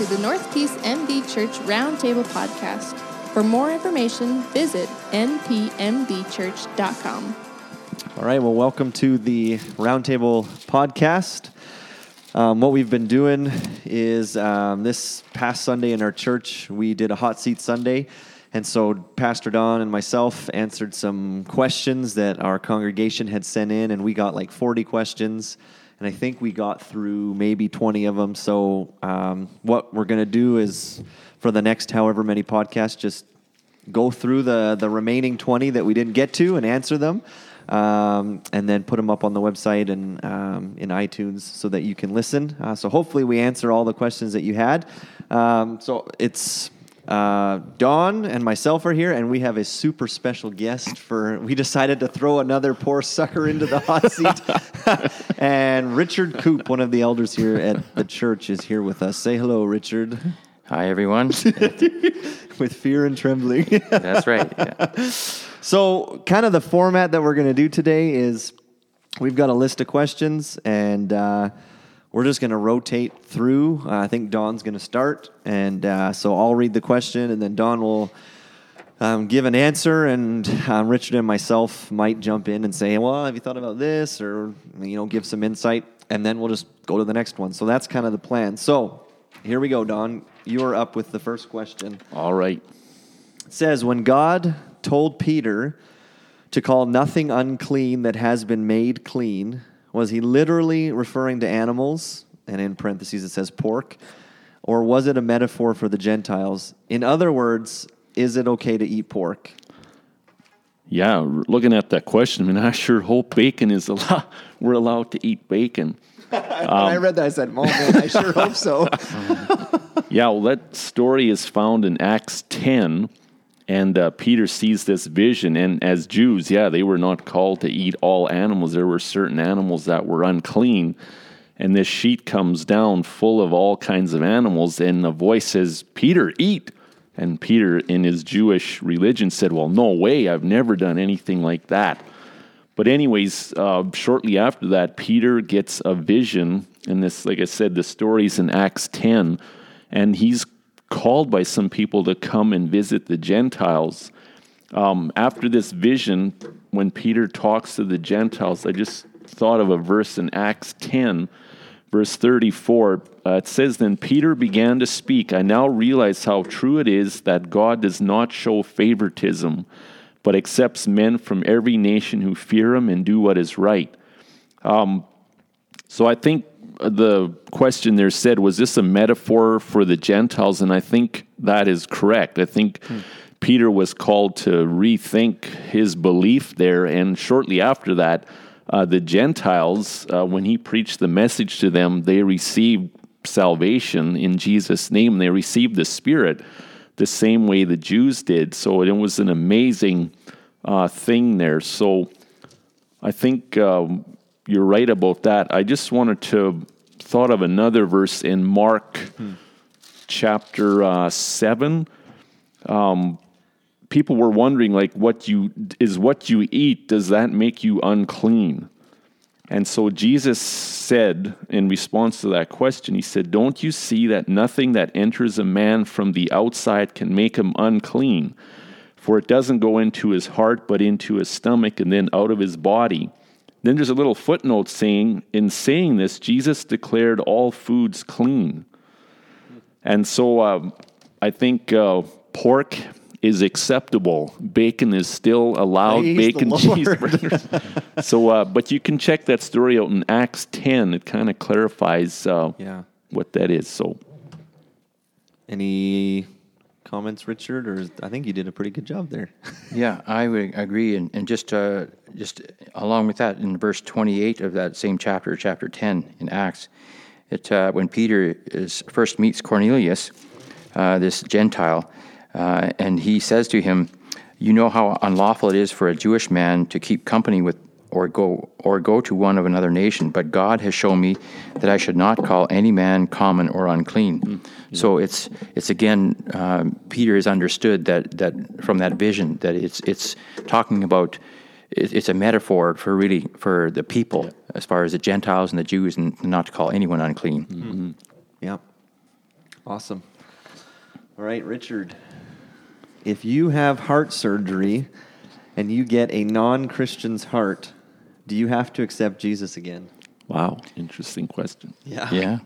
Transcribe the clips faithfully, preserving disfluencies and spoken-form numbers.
the North Peace M D Church Roundtable Podcast. For more information, visit n p m d church dot com. All right, well, welcome to the Roundtable Podcast. Um, what we've been doing is um, this past Sunday in our church, we did a Hot Seat Sunday. And so Pastor Don and myself answered some questions that our congregation had sent in, and we got like forty questions, and I think we got through maybe twenty of them. So um, what we're going to do is, for the next however many podcasts, just go through the, the remaining twenty that we didn't get to and answer them, um, and then put them up on the website and um, in iTunes so that you can listen. Uh, so hopefully we answer all the questions that you had. Um, so it's... Uh, Dawn and myself are here, and we have a super special guest for, we decided to throw another poor sucker into the hot seat. And Richard Coop, one of the elders here at the church, is here with us. Say hello, Richard. Hi, everyone. With fear and trembling. That's right. Yeah. So kind of the format that we're going to do today is we've got a list of questions, and uh, we're just going to rotate through. Uh, I think Dawn's going to start, and uh, so I'll read the question, and then Dawn will um, give an answer, and um, Richard and myself might jump in and say, well, have you thought about this, or, you know, give some insight, and then we'll just go to the next one. So that's kind of the plan. So here we go, Dawn. You are up with the first question. All right. It says, when God told Peter to call nothing unclean that has been made clean, was he literally referring to animals, and in parentheses it says pork, or was it a metaphor for the Gentiles? In other words, is it okay to eat pork? Yeah, looking at that question, I mean, I sure hope bacon is allowed. We're allowed to eat bacon. When um, I read that, I said, "Oh man, I sure hope so." Yeah, well, that story is found in Acts ten, and uh, Peter sees this vision. And as Jews, yeah, they were not called to eat all animals. There were certain animals that were unclean. And this sheet comes down full of all kinds of animals, and a voice says, "Peter, eat." And Peter, in his Jewish religion, said, "Well, no way, I've never done anything like that." But anyways, uh, shortly after that, Peter gets a vision, and this, like I said, the story's in Acts ten, and he's called by some people to come and visit the Gentiles. Um, after this vision, when Peter talks to the Gentiles, I just thought of a verse in Acts ten, verse thirty-four. Uh, it says, "Then Peter began to speak. I now realize how true it is that God does not show favoritism, but accepts men from every nation who fear him and do what is right." Um, so I think the question there said, was this a metaphor for the Gentiles? And I think that is correct. I think hmm. Peter was called to rethink his belief there, and shortly after that, uh, the Gentiles, uh, when he preached the message to them, they received salvation in Jesus' name. They received the Spirit the same way the Jews did. So it was an amazing uh, thing there. So I think um, you're right about that. I just wanted to thought of another verse in Mark hmm. chapter uh, seven. Um, people were wondering, like, what you is what you eat, does that make you unclean? And so Jesus said, in response to that question, he said, "Don't you see that nothing that enters a man from the outside can make him unclean? For it doesn't go into his heart, but into his stomach, and then out of his body." Then there's a little footnote saying, in saying this, Jesus declared all foods clean. And so uh, I think uh, pork is acceptable. Bacon is still allowed. Praise bacon cheeseburgers. so, uh, but you can check that story out in Acts ten. It kind of clarifies uh, yeah. what that is. So, any comments, Richard? Or is, I think you did a pretty good job there. Yeah, I would agree. And, and just uh, just along with that, in verse twenty-eight of that same chapter, chapter ten in Acts, it uh, when Peter is first meets Cornelius, uh, this Gentile, uh, and he says to him, "You know how unlawful it is for a Jewish man to keep company with or go or go to one of another nation, but God has shown me that I should not call any man common or unclean." Mm. So it's it's again, um, Peter has understood that that from that vision that it's it's talking about, it, it's a metaphor for really for the people, yeah. as far as the Gentiles and the Jews, and not to call anyone unclean. Mm-hmm. Yeah. Awesome. All right, Richard. If you have heart surgery and you get a non-Christian's heart, do you have to accept Jesus again? Wow, interesting question. Yeah. Yeah.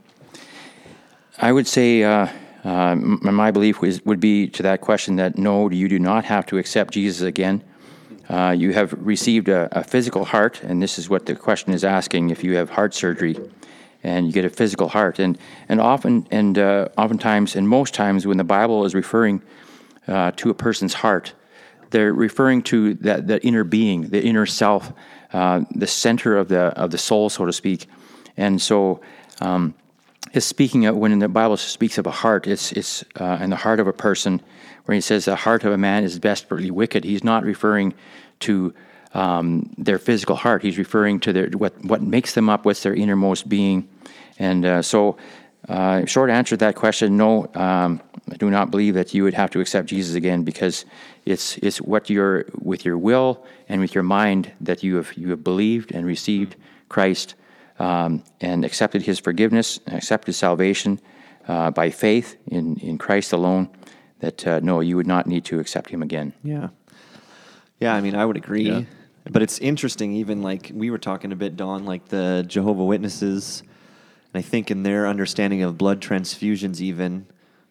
I would say uh, uh, my belief was, would be to that question that no, you do not have to accept Jesus again. Uh, you have received a, a physical heart, and this is what the question is asking. If you have heart surgery and you get a physical heart, and and often and uh, oftentimes and most times when the Bible is referring uh, to a person's heart, they're referring to that the inner being, the inner self, uh, the center of the of the soul, so to speak. And so, um, it's speaking of, when the Bible speaks of a heart, it's it's uh, in the heart of a person, where he says the heart of a man is desperately wicked. He's not referring to um, their physical heart. He's referring to their what what makes them up, what's their innermost being. And uh, so, uh, short answer to that question: no, um, I do not believe that you would have to accept Jesus again, because it's it's what you're with your will and with your mind that you have you have believed and received Christ um, and accepted His forgiveness and accepted salvation uh, by faith in in Christ alone. That uh, no, you would not need to accept Him again. Yeah. Yeah, I mean, I would agree. Yeah. But it's interesting, even like we were talking a bit, Don, like the Jehovah's Witnesses, and I think in their understanding of blood transfusions even,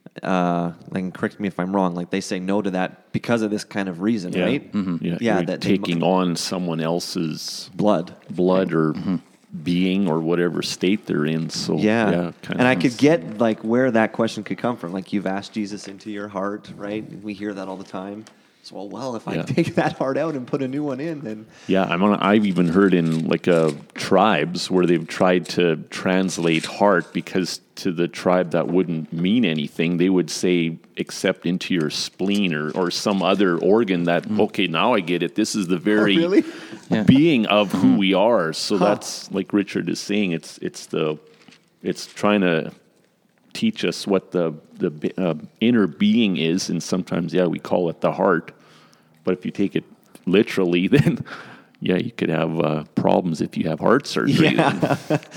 uh, like, correct me if I'm wrong, like they say no to that because of this kind of reason, Yeah. right? Mm-hmm. Yeah, Yeah, you're that they- taking on someone else's Blood. blood or being or whatever state they're in. So Yeah. yeah kind and I could get like where that question could come from. Like, you've asked Jesus into your heart, right? We hear that all the time. So, well, well if I Yeah. take that heart out and put a new one in, then Yeah, I'm on, I've even heard in like uh, tribes where they've tried to translate heart, because to the tribe that wouldn't mean anything. They would say accept into your spleen or, or some other organ that, okay, now I get it. This is the very really? Yeah. being of who we are. So that's like Richard is saying, it's it's the it's trying to teach us what the the uh, inner being is, and sometimes yeah we call it the heart, but if you take it literally, then yeah you could have uh, problems if you have heart surgery. Yeah.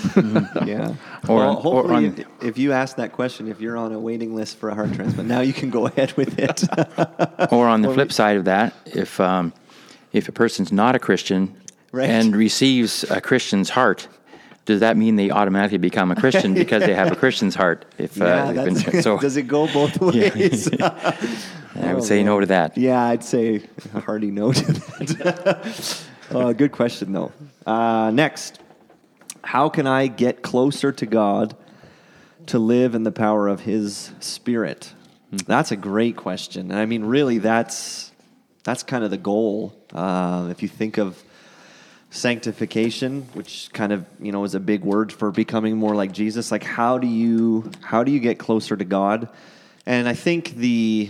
yeah. Or well, on- or hopefully, on- if, if you ask that question, if you're on a waiting list for a heart transplant, now you can go ahead with it. Or on the flip side of that, if um, if a person's not a Christian Right. and receives a Christian's heart, does that mean they automatically become a Christian because they have a Christian's heart? If yeah, uh, they've that's, been, so, does it go both ways? I would say no to that. Yeah, I'd say a hearty no to that. uh, good question, though. Uh, next, how can I get closer to God to live in the power of His Spirit? That's a great question. And I mean, really, that's that's kind of the goal. Uh, if you think of sanctification, which kind of, you know, is a big word for becoming more like Jesus, like how do you how do you get closer to God? And I think the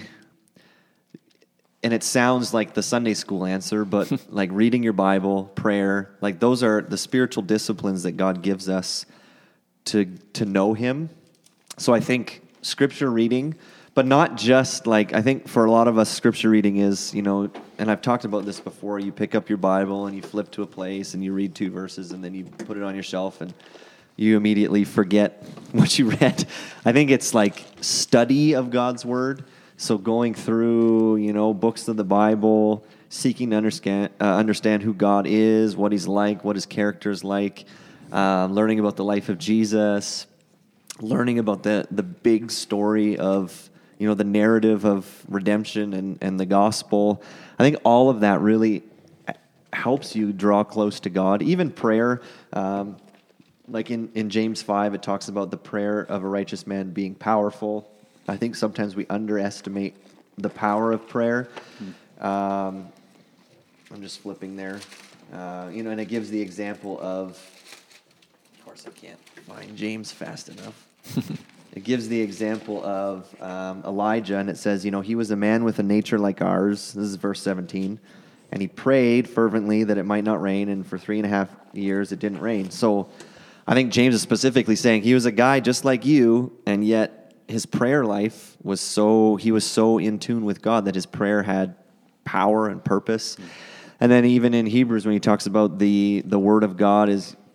and it sounds like the Sunday school answer, but like reading your Bible, prayer, like those are the spiritual disciplines that God gives us to to know Him. So I think scripture reading, but not just like, I think for a lot of us, scripture reading is, you know, and I've talked about this before, you pick up your Bible and you flip to a place and you read two verses and then you put it on your shelf and you immediately forget what you read. I think it's like study of God's Word. So going through, you know, books of the Bible, seeking to understand, uh, understand who God is, what He's like, what His character is like, uh, learning about the life of Jesus, learning about the, the big story of, you know, the narrative of redemption and, and the gospel. I think all of that really helps you draw close to God. Even prayer, um, like in, in James five, it talks about the prayer of a righteous man being powerful. I think sometimes we underestimate the power of prayer. Um, I'm just flipping there. Uh, you know, and it gives the example of, of course I can't find James fast enough. It gives the example of um, Elijah, and it says, you know, he was a man with a nature like ours. This is verse seventeen. And he prayed fervently that it might not rain, and for three and a half years it didn't rain. So I think James is specifically saying he was a guy just like you, and yet his prayer life was so, he was so in tune with God that his prayer had power and purpose. Mm. And then even in Hebrews, when he talks about the, the word of God is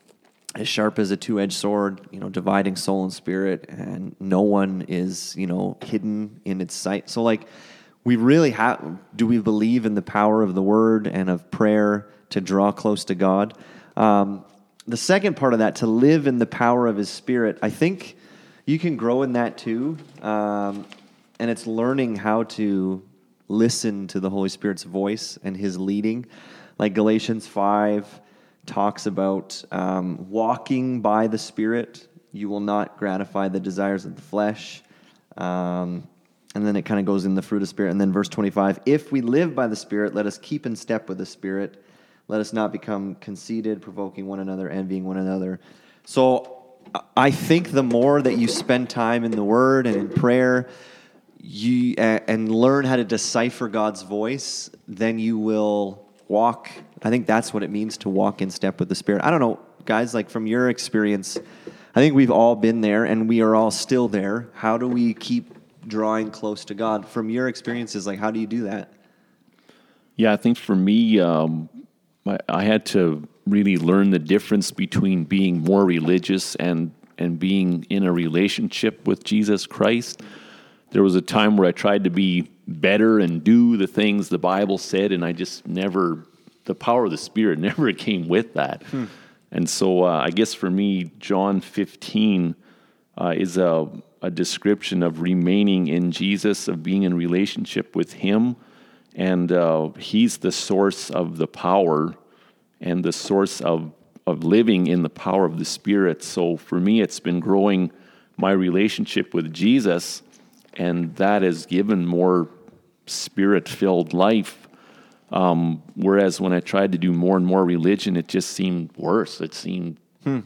as sharp as a two-edged sword, you know, dividing soul and spirit, and no one is, you know, hidden in its sight. So, like, we really have, do we believe in the power of the word and of prayer to draw close to God? Um, the second part of that, to live in the power of his spirit, I think you can grow in that too. Um, and it's learning how to listen to the Holy Spirit's voice and his leading. Like Galatians five talks about um, walking by the Spirit. You will not gratify the desires of the flesh. Um, and then it kind of goes in the fruit of Spirit. And then verse twenty-five, if we live by the Spirit, let us keep in step with the Spirit. Let us not become conceited, provoking one another, envying one another. So I think the more that you spend time in the Word and in prayer, you uh, and learn how to decipher God's voice, then you will walk. I think that's what it means to walk in step with the Spirit. I don't know, guys, like from your experience, I think we've all been there and we are all still there. How do we keep drawing close to God? From your experiences, like how do you do that? Yeah, I think for me, um, I, I had to really learn the difference between being more religious and, and being in a relationship with Jesus Christ. There was a time where I tried to be better and do the things the Bible said, and I just never, the power of the Spirit never came with that. Hmm. And so uh, I guess for me, John fifteen uh, is a, a description of remaining in Jesus, of being in relationship with him, and uh, he's the source of the power and the source of, of living in the power of the Spirit. So for me, it's been growing my relationship with Jesus, and that has given more Spirit-filled life. Um, whereas when I tried to do more and more religion, it just seemed worse. It seemed hmm.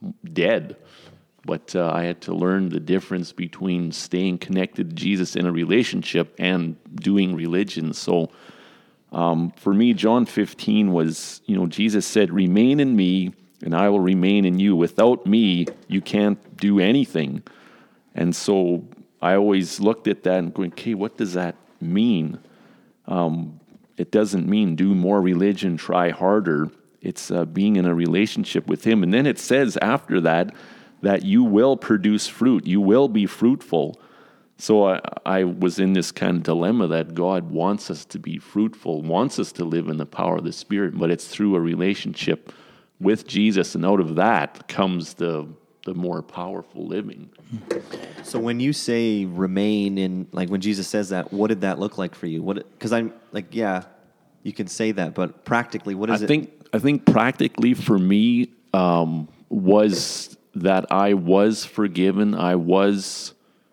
dead. But uh, I had to learn the difference between staying connected to Jesus in a relationship and doing religion. So um, for me, John fifteen was, you know, Jesus said, remain in me and I will remain in you. Without me, you can't do anything. And so I always looked at that and going, okay, what does that mean? Um, it doesn't mean do more religion, try harder. It's uh, being in a relationship with him. And then it says after that, that you will produce fruit. You will be fruitful. So I, I was in this kind of dilemma that God wants us to be fruitful, wants us to live in the power of the Spirit, but it's through a relationship with Jesus. And out of that comes the the more powerful living. So when you say remain in, like when Jesus says that, what did that look like for you? What? Because I'm like, yeah, you can say that, but practically, what is I it? think I think practically for me um, was that I was forgiven. I was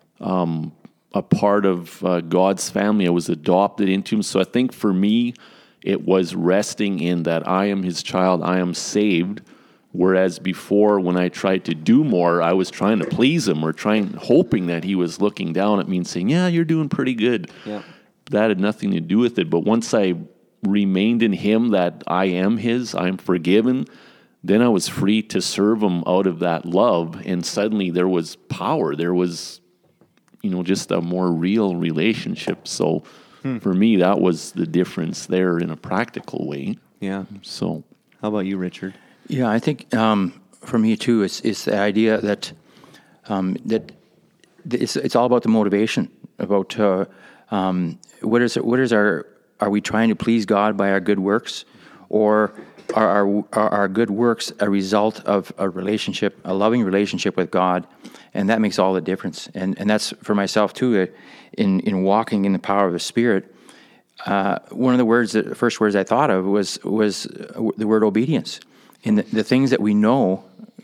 um, a part of uh, God's family. I was adopted into him. So I think for me, it was resting in that I am his child. I am saved. Whereas before, when I tried to do more, I was trying to please him or trying, hoping that he was looking down at me and saying, yeah, you're doing pretty good. Yeah. That had nothing to do with it. But once I remained in him, that I am his, I'm forgiven, then I was free to serve him out of that love. And suddenly there was power. There was, you know, just a more real relationship. So hmm. for me, that was the difference there in a practical way. Yeah. So how about you, Richard? Yeah, I think um, for me too, it's, it's the idea that um, that it's it's all about the motivation, about uh, um, what is what is our are we trying to please God by our good works, or are our, are our good works a result of a relationship, a loving relationship with God, and that makes all the difference. And and that's for myself too. Uh, in in walking in the power of the Spirit, uh, one of the words, the first words I thought of was was the word obedience. In the, the things that we know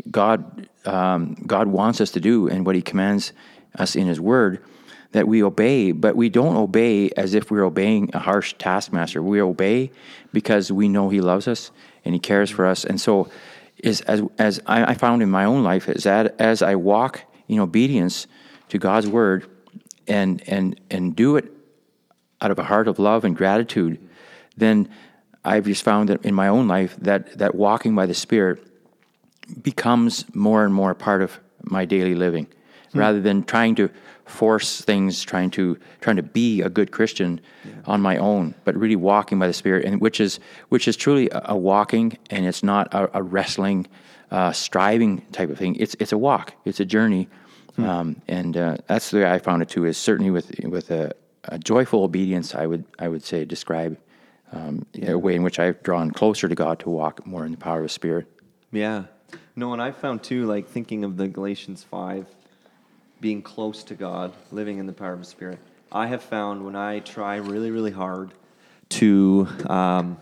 God um, God wants us to do and what he commands us in his word, that we obey, but we don't obey as if we're obeying a harsh taskmaster. We obey because we know he loves us and he cares for us. And so is as as I, I found in my own life, is that as I walk in obedience to God's word and and and do it out of a heart of love and gratitude, then I've just found that in my own life that, that walking by the Spirit becomes more and more part of my daily living. rather than trying to force things, trying to trying to be a good Christian yeah. on my own, but really walking by the Spirit, and which is which is truly a, a walking, and it's not a, a wrestling, uh, striving type of thing. It's it's a walk. It's a journey, hmm. um, and uh, that's the way I found it too. Is certainly with with a, a joyful obedience. I would I would say describe um, yeah. a way in which I've drawn closer to God to walk more in the power of the Spirit. Yeah. No, and I found too, like thinking of the Galatians five, being close to God, living in the power of the Spirit. I have found when I try really, really hard to um,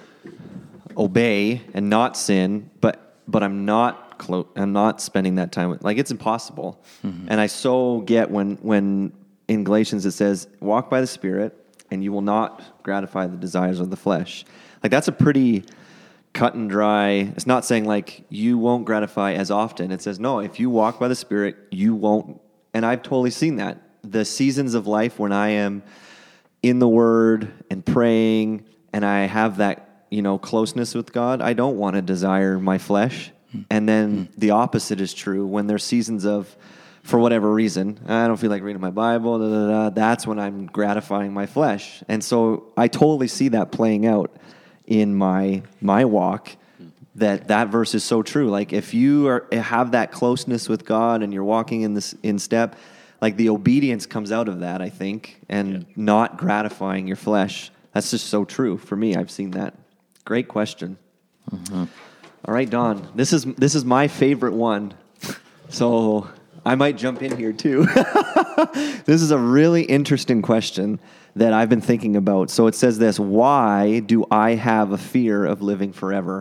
obey and not sin, but but I'm not close. I'm not spending that time with, like it's impossible. Mm-hmm. And I so get when when in Galatians it says, "Walk by the Spirit, and you will not gratify the desires of the flesh." Like that's a pretty cut and dry. It's not saying like you won't gratify as often. It says, no, if you walk by the Spirit, you won't. And I've totally seen that. The seasons of life when I am in the Word and praying and I have that, you know, closeness with God, I don't want to desire my flesh. And then the opposite is true when there's seasons of, for whatever reason, I don't feel like reading my Bible, da, da, da, that's when I'm gratifying my flesh. And so I totally see that playing out in my my walk, that that verse is so true. Like if you are have that closeness with God and you're walking in this in step, like the obedience comes out of that, I think, and yeah. not gratifying your flesh. That's just so true for me. I've seen that. Great question. Mm-hmm. All right, Don. This is this is my favorite one, so I might jump in here too. This is a really interesting question that I've been thinking about. So it says this: why do I have a fear of living forever?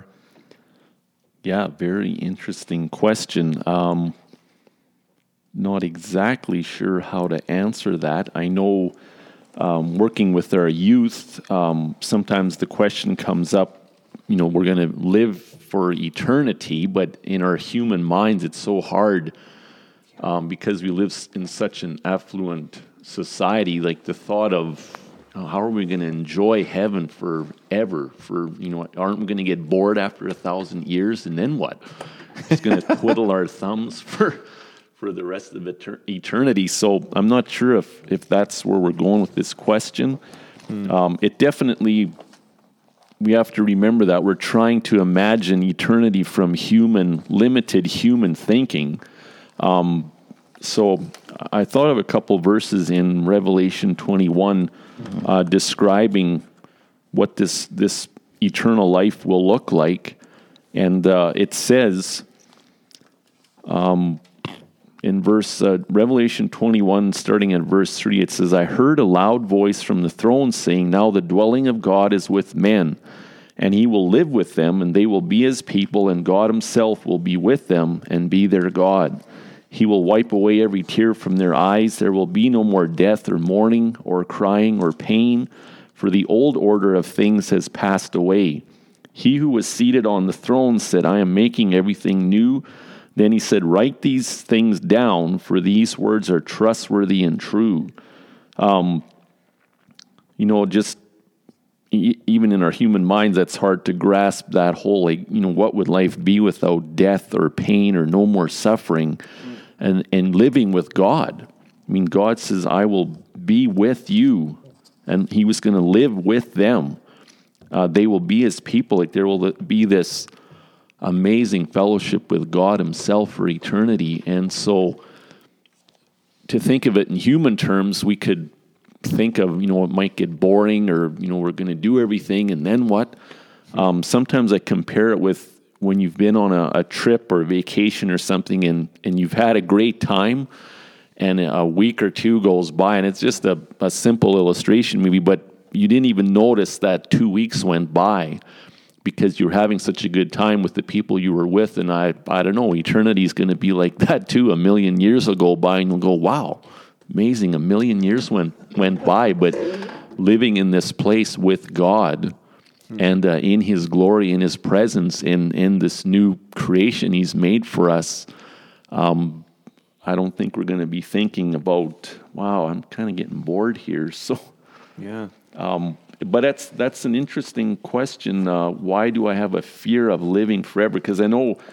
Yeah, very interesting question. Um, not exactly sure how to answer that. I know um, working with our youth, um, sometimes the question comes up, you know, we're going to live for eternity, but in our human minds, it's so hard um, because we live in such an affluent society. Like the thought of, oh, how are we going to enjoy heaven forever? For, you know, aren't we going to get bored after a thousand years? And then what? Just going to twiddle our thumbs for for the rest of etern- eternity. So I'm not sure if, if that's where we're going with this question. Hmm. Um, it definitely, we have to remember that we're trying to imagine eternity from human, limited human thinking. Um, so I thought of a couple verses in Revelation twenty-one uh, describing what this this eternal life will look like. And uh, it says um, in verse uh, Revelation twenty-one, starting at verse three, it says, I heard a loud voice from the throne saying, now the dwelling of God is with men, and he will live with them, and they will be his people, and God himself will be with them and be their God. He will wipe away every tear from their eyes. There will be no more death or mourning or crying or pain, for the old order of things has passed away. He who was seated on the throne said, I am making everything new. Then he said, write these things down, for these words are trustworthy and true. Um, you know, just e- even in our human minds, that's hard to grasp that whole, like, you know, what would life be without death or pain or no more suffering? And and living with God. I mean, God says, I will be with you. And he was going to live with them. Uh, they will be his people. Like there will be this amazing fellowship with God himself for eternity. And so to think of it in human terms, we could think of, you know, it might get boring or, you know, we're going to do everything and then what? Um, sometimes I compare it with when you've been on a, a trip or a vacation or something and, and you've had a great time and a week or two goes by and it's just a, a simple illustration maybe, but you didn't even notice that two weeks went by because you're having such a good time with the people you were with. And I, I don't know, eternity is going to be like that too. A million years will go by and you'll go, wow, amazing. A million years went, went by, but living in this place with God and uh, in his glory, in his presence, in, in this new creation he's made for us, um, I don't think we're going to be thinking about, wow, I'm kind of getting bored here. So, yeah. Um, but that's that's an interesting question. Uh, why do I have a fear of living forever? Because I know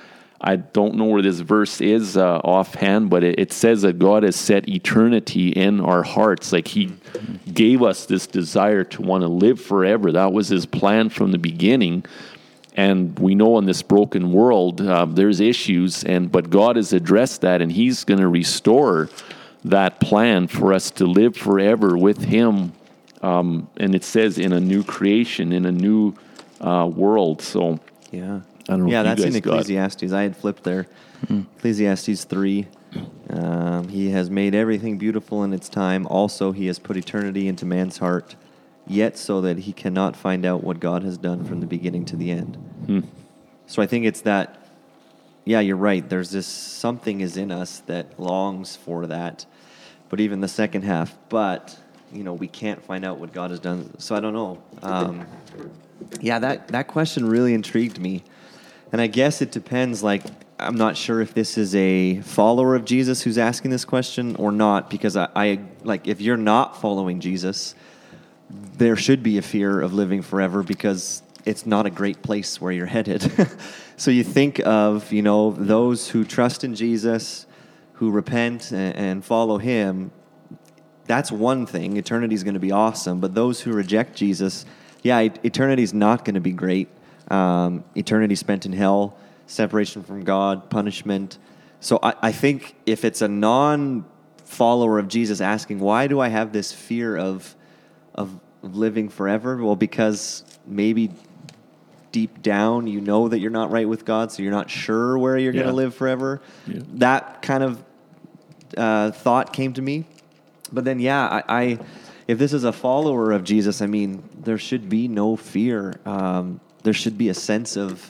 I don't know where this verse is uh, offhand, but it, it says that God has set eternity in our hearts. Like he gave us this desire to want to live forever. That was his plan from the beginning. And we know in this broken world, uh, there's issues, and but God has addressed that, and he's going to restore that plan for us to live forever with him. Um, and it says in a new creation, in a new uh, world. So Yeah. I don't know yeah, if you that's in guys got- Ecclesiastes. I had flipped there. Mm-hmm. Ecclesiastes three. Um, he has made everything beautiful in its time. Also, he has put eternity into man's heart, yet so that he cannot find out what God has done from the beginning to the end. Hmm. So I think it's that, yeah, you're right. There's this something is in us that longs for that. But even the second half, but, you know, we can't find out what God has done. So I don't know. Um, yeah, that, that question really intrigued me. And I guess it depends, like, I'm not sure if this is a follower of Jesus who's asking this question or not, because I, I like, if you're not following Jesus, there should be a fear of living forever because it's not a great place where you're headed. So you think of, you know, those who trust in Jesus, who repent and, and follow him. That's one thing. Eternity is going to be awesome. But those who reject Jesus, yeah, eternity is not going to be great. Um, eternity spent in hell, separation from God, punishment. So I, I think if it's a non-follower of Jesus asking, why do I have this fear of of living forever? Well, because maybe deep down you know that you're not right with God, so you're not sure where you're Yeah. going to live forever. Yeah. That kind of uh, thought came to me. But then, yeah, I, I if this is a follower of Jesus, I mean, there should be no fear. Um, there should be a sense of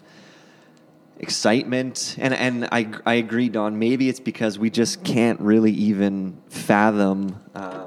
excitement. And and I I agree, Don. Maybe it's because we just can't really even fathom um,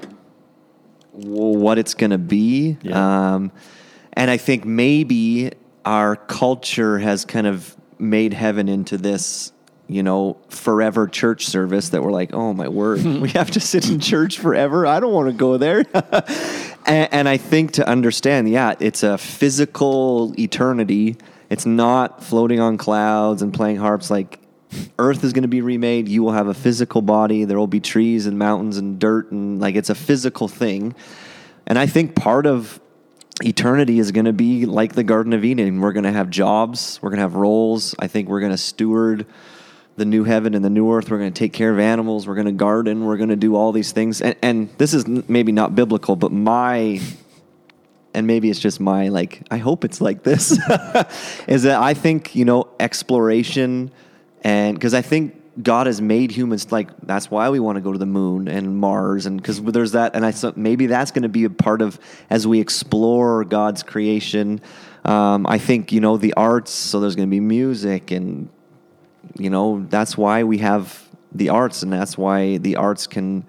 what it's going to be. Yeah. Um, and I think maybe our culture has kind of made heaven into this, you know, forever church service that we're like, oh my word, we have to sit in church forever. I don't want to go there. and, and I think to understand, yeah, it's a physical eternity. It's not floating on clouds and playing harps. Like, earth is going to be remade. You will have a physical body. There will be trees and mountains and dirt, and like, it's a physical thing. And I think part of eternity is going to be like the Garden of Eden. We're going to have jobs. We're going to have roles. I think we're going to steward the new heaven and the new earth. We're going to take care of animals. We're going to garden. We're going to do all these things. And, and this is maybe not biblical, but my, and maybe it's just my, like, I hope it's like this, is that I think, you know, exploration, and because I think God has made humans, like, that's why we want to go to the moon and Mars, and because there's that, and I thought maybe that's going to be a part of, as we explore God's creation. Um, I think, you know, the arts, so there's going to be music, and, you know, that's why we have the arts, and that's why the arts can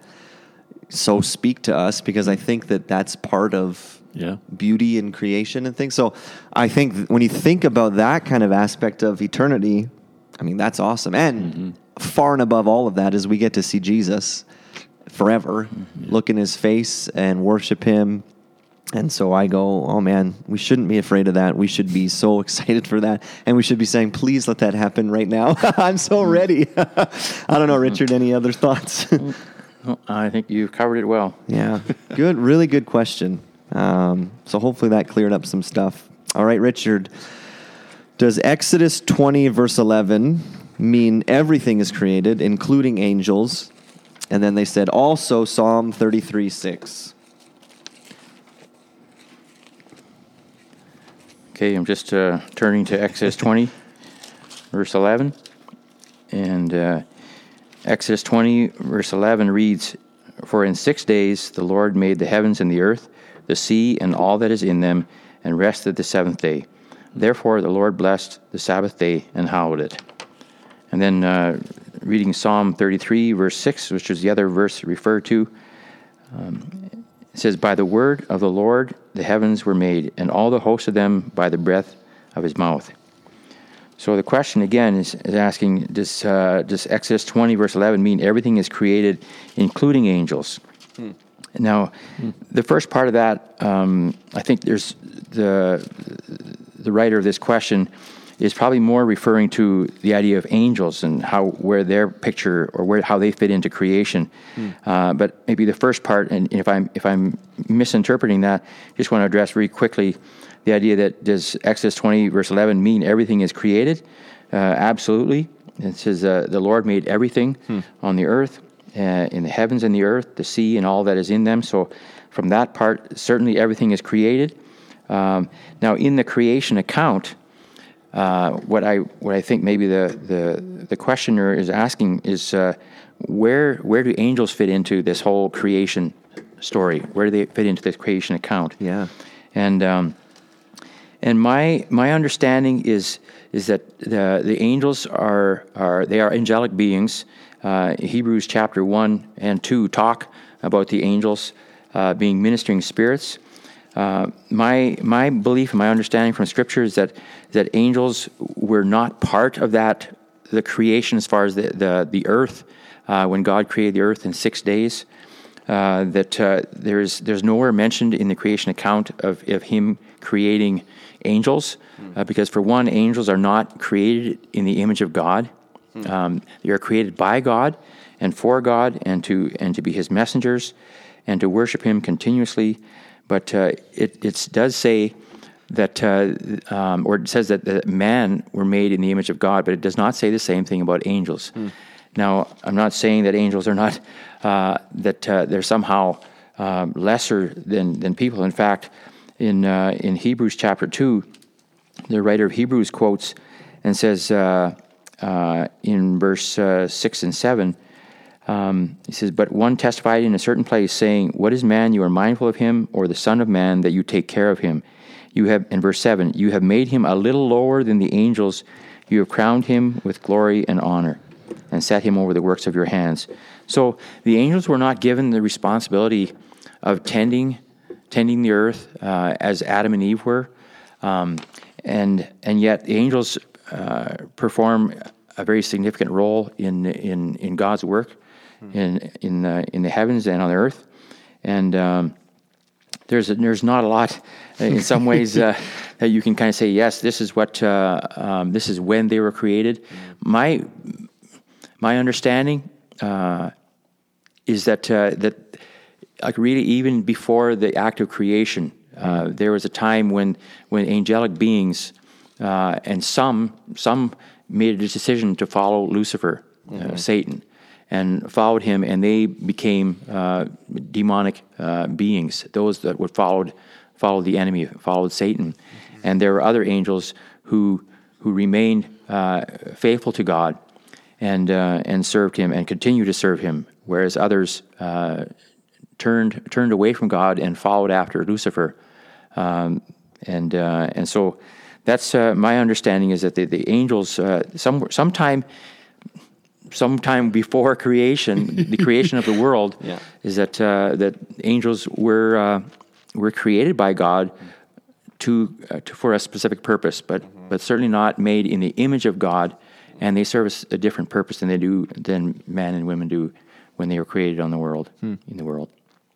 so speak to us, because I think that that's part of Yeah. beauty and creation and things. So I think th- when you think about that kind of aspect of eternity, I mean, that's awesome. And mm-hmm. far and above all of that is we get to see Jesus forever, mm-hmm. look in his face and worship him. And so I go, oh man, we shouldn't be afraid of that. We should be so excited for that. And we should be saying, please let that happen right now. I'm so ready. I don't know, Richard, any other thoughts? I think you've covered it well. Yeah, good, really good question. Um, so hopefully that cleared up some stuff. All right, Richard, does Exodus twenty, verse eleven mean everything is created, including angels? And then they said also Psalm thirty-three, six. Okay, I'm just uh, turning to Exodus twenty, verse eleven. And uh, Exodus twenty, verse eleven reads, "For in six days the Lord made the heavens and the earth, the sea and all that is in them, and rested the seventh day. Therefore the Lord blessed the Sabbath day and hallowed it." And then uh, reading Psalm thirty-three, verse six, which is the other verse referred to, um, it says, "By the word of the Lord the heavens were made, and all the hosts of them by the breath of his mouth." So the question again is, is asking, does, uh, does Exodus twenty, verse eleven mean everything is created, including angels? Hmm. Now, hmm. the first part of that, um, I think there's the the writer of this question is probably more referring to the idea of angels and how where their picture or where how they fit into creation. Hmm. Uh, but maybe the first part, and if I'm if I'm misinterpreting that, just want to address very quickly the idea that does Exodus twenty verse eleven mean everything is created? Uh, absolutely. It says uh, the Lord made everything hmm. on the earth, uh, in the heavens and the earth, the sea and all that is in them. So from that part, certainly everything is created. Um, now, in the creation account, uh, what I what I think maybe the the, the questioner is asking is uh, where where do angels fit into this whole creation story? Where do they fit into this creation account? Yeah, and um, and my my understanding is is that the the angels are are they are angelic beings. Uh, Hebrews chapter one and two talk about the angels uh, being ministering spirits. Uh, my my belief and my understanding from Scripture is that that angels were not part of that the creation as far as the the, the earth uh, when God created the earth in six days. Uh, that uh, there's there's nowhere mentioned in the creation account of, of Him creating angels, uh, because for one, angels are not created in the image of God. Um, they are created by God and for God, and to and to be His messengers and to worship Him continuously. But uh, it it does say that, uh, um, or it says that, that man were made in the image of God, but it does not say the same thing about angels. Mm. Now, I'm not saying that angels are not, uh, that uh, they're somehow um, lesser than, than people. In fact, in uh, in Hebrews chapter two, the writer of Hebrews quotes and says uh, uh, in verse uh, six and seven, Um, he says, but one testified in a certain place, saying, what is man, you are mindful of him, or the son of man, that you take care of him? You have, in verse seven, you have made him a little lower than the angels. You have crowned him with glory and honor, and set him over the works of your hands. So the angels were not given the responsibility of tending, tending the earth uh, as Adam and Eve were, um, and and yet the angels uh, perform a very significant role in in in God's work. in in the in the heavens and on the earth, and um, there's a, there's not a lot in some ways uh, that you can kind of say, yes, this is what uh, um, this is when they were created. My my understanding uh, is that uh, that like really even before the act of creation, uh, there was a time when when angelic beings uh, and some some made a decision to follow Lucifer, mm-hmm. uh, Satan. And followed him, and they became uh, demonic uh, beings. Those that would followed followed the enemy, followed Satan, mm-hmm. and there were other angels who who remained uh, faithful to God and uh, and served Him and continue to serve Him, whereas others uh, turned turned away from God and followed after Lucifer, um, and uh, and so that's uh, my understanding is that the, the angels uh, some sometime. Sometime before creation, the creation of the world, yeah. is that uh, that angels were uh, were created by God to, uh, to for a specific purpose, but mm-hmm. but certainly not made in the image of God, and they serve a different purpose than they do than men and women do when they were created on the world hmm. in the world.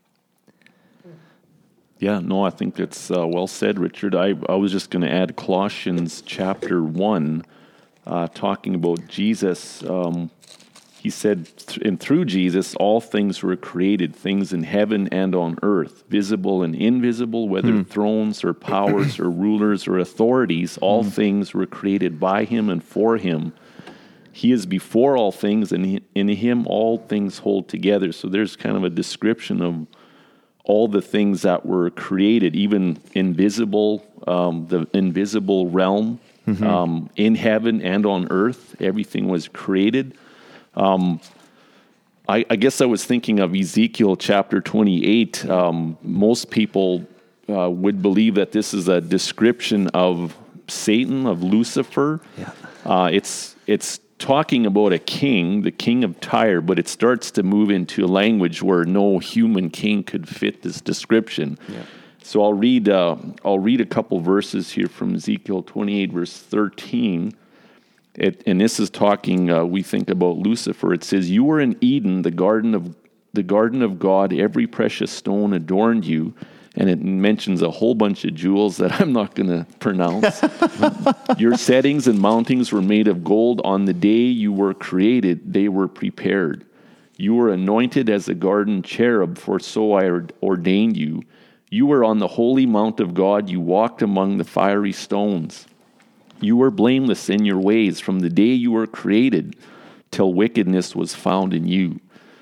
Yeah, no, I think that's uh, well said, Richard. I I was just going to add Colossians chapter one, uh, talking about Jesus. Um, He said, and through Jesus, all things were created, things in heaven and on earth, visible and invisible, whether hmm. thrones or powers or rulers or authorities, all hmm. things were created by him and for him. He is before all things, and in him all things hold together. So there's kind of a description of all the things that were created, even invisible, um, the invisible realm, mm-hmm. um, in heaven and on earth. Everything was created. Um, I, I guess I was thinking of Ezekiel chapter twenty-eight. Um, most people uh, would believe that this is a description of Satan, of Lucifer. Yeah. Uh, it's it's talking about a king, the king of Tyre, but it starts to move into a language where no human king could fit this description. Yeah. So I'll read uh, I'll read a couple verses here from Ezekiel twenty-eight, verse thirteen. It, and this is talking, uh, we think about Lucifer. It says, "You were in Eden, the garden of the garden of God. Every precious stone adorned you. and it mentions a whole bunch of jewels that I'm not going to pronounce. Your settings and mountings were made of gold. On the day you were created, they were prepared. You were anointed as a garden cherub, for so I ordained you. You were on the holy mount of God. You walked among the fiery stones. You were blameless in your ways from the day you were created till wickedness was found in you.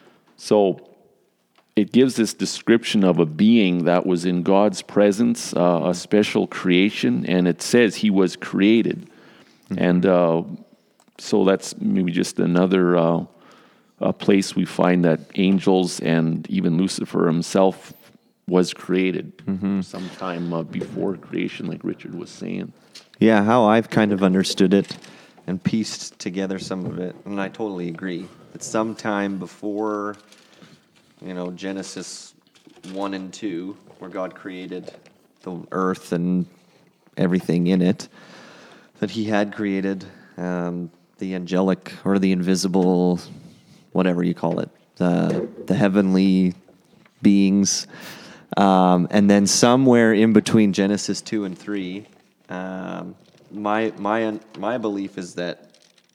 So it gives this description of a being that was in God's presence, uh, a special creation, and it says he was created. Mm-hmm. And uh, so that's maybe just another uh, a place we find that angels and even Lucifer himself was created mm-hmm. sometime uh, before creation, like Richard was saying. Yeah, how I've kind of understood it and pieced together some of it, and I totally agree, that sometime before, you know, Genesis one and two, where God created the earth and everything in it, that he had created um, the angelic or the invisible, whatever you call it, the, the heavenly beings. Um, and then somewhere in between Genesis two and three, um, my my my belief is that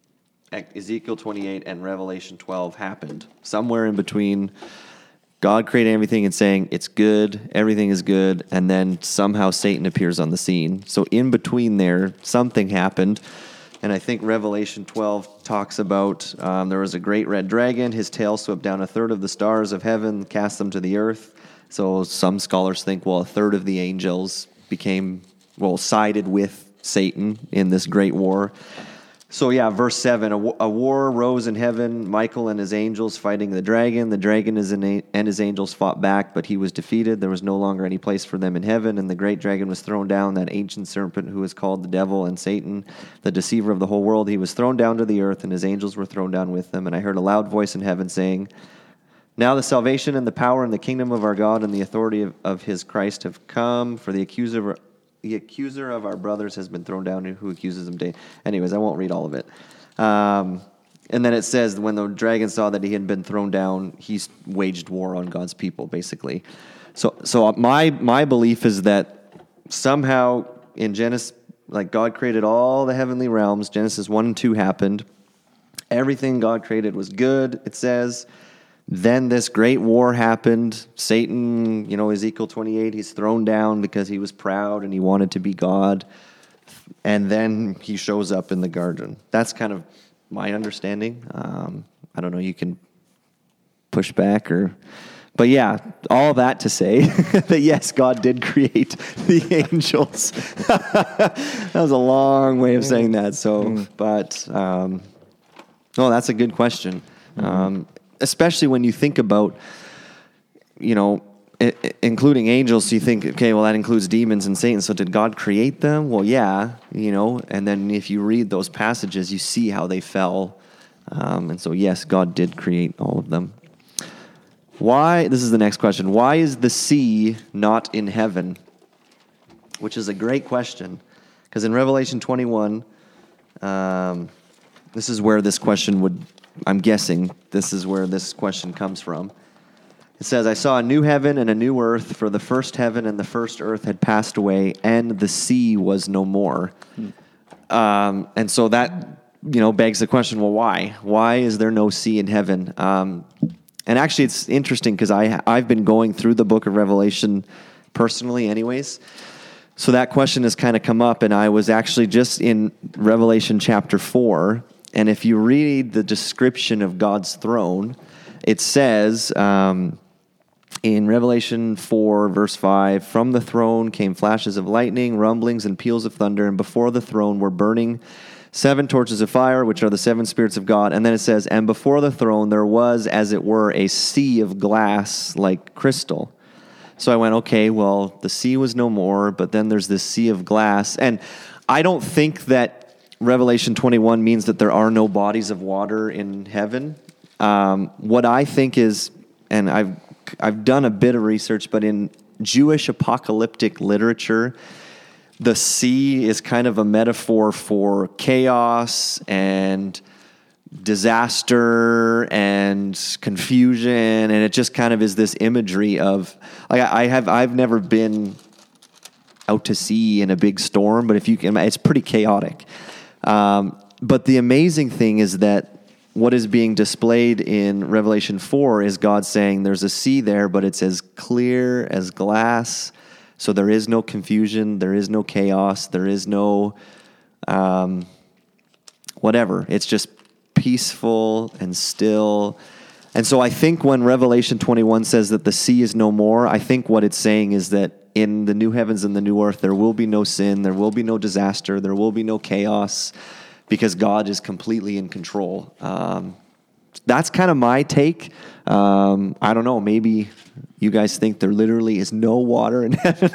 Ezekiel twenty-eight and Revelation twelve happened. Somewhere in between, God created everything and saying, it's good, everything is good, and then somehow Satan appears on the scene. So in between there, something happened. And I think Revelation twelve talks about um, there was a great red dragon. His tail swept down a third of the stars of heaven, cast them to the earth. So some scholars think, well, a third of the angels became, well, sided with Satan in this great war. So yeah, verse seven, a, a war rose in heaven, Michael and his angels fighting the dragon. The dragon is an, and his angels fought back, but he was defeated. There was no longer any place for them in heaven, and the great dragon was thrown down, that ancient serpent who is called the devil and Satan, the deceiver of the whole world. He was thrown down to the earth, and his angels were thrown down with them. And I heard a loud voice in heaven saying, now the salvation and the power and the kingdom of our God and the authority of, of his Christ have come, for the accuser the accuser of our brothers has been thrown down, who accuses them day. Anyways, I won't read all of it. Um, and then it says, when the dragon saw that he had been thrown down, he waged war on God's people, basically. So so my my belief is that somehow in Genesis, like God created all the heavenly realms, Genesis one and two happened. Everything God created was good, it says. Then this great war happened. Satan, you know, Ezekiel twenty-eight, he's thrown down because he was proud and he wanted to be God. And then he shows up in the garden. That's kind of my understanding. Um, I don't know, you can push back or... But yeah, all that to say that yes, God did create the angels. That was a long way of saying that. So, but, um, no, that's a good question. Um Especially when you think about, you know, I- I- including angels, you think, okay, well, that includes demons and Satan. So did God create them? Well, yeah, you know, and then if you read those passages, you see how they fell. Um, and so, yes, God did create all of them. Why, this is the next question, why is the sea not in heaven? Which is a great question, because in Revelation twenty-one, um, this is where this question would... I'm guessing this is where this question comes from. It says, I saw a new heaven and a new earth, for the first heaven and the first earth had passed away, and the sea was no more. Hmm. Um, and so that, you know, begs the question, well, why? Why is there no sea in heaven? Um, and actually, it's interesting because I, I've been going through the book of Revelation personally anyways. So that question has kind of come up, and I was actually just in Revelation chapter four. And if you read the description of God's throne, it says um, in Revelation four, verse five, from the throne came flashes of lightning, rumblings, and peals of thunder, and before the throne were burning seven torches of fire, which are the seven spirits of God. And then it says, and before the throne there was, as it were, a sea of glass like crystal. So I went, okay, well, the sea was no more, but then there's this sea of glass. And I don't think that Revelation twenty-one means that there are no bodies of water in heaven. Um, what I think is, and I've I've done a bit of research, but in Jewish apocalyptic literature, the sea is kind of a metaphor for chaos and disaster and confusion, and it just kind of is this imagery of like I have I've never been out to sea in a big storm, but if you can, it's pretty chaotic. Um, but the amazing thing is that what is being displayed in Revelation four is God saying there's a sea there, but it's as clear as glass. So there is no confusion, there is no chaos, there is no um, whatever. It's just peaceful and still. And so I think when Revelation twenty-one says that the sea is no more, I think what it's saying is that in the new heavens and the new earth, there will be no sin, there will be no disaster, there will be no chaos, because God is completely in control. Um, that's kind of my take. Um, I don't know, maybe you guys think there literally is no water in heaven.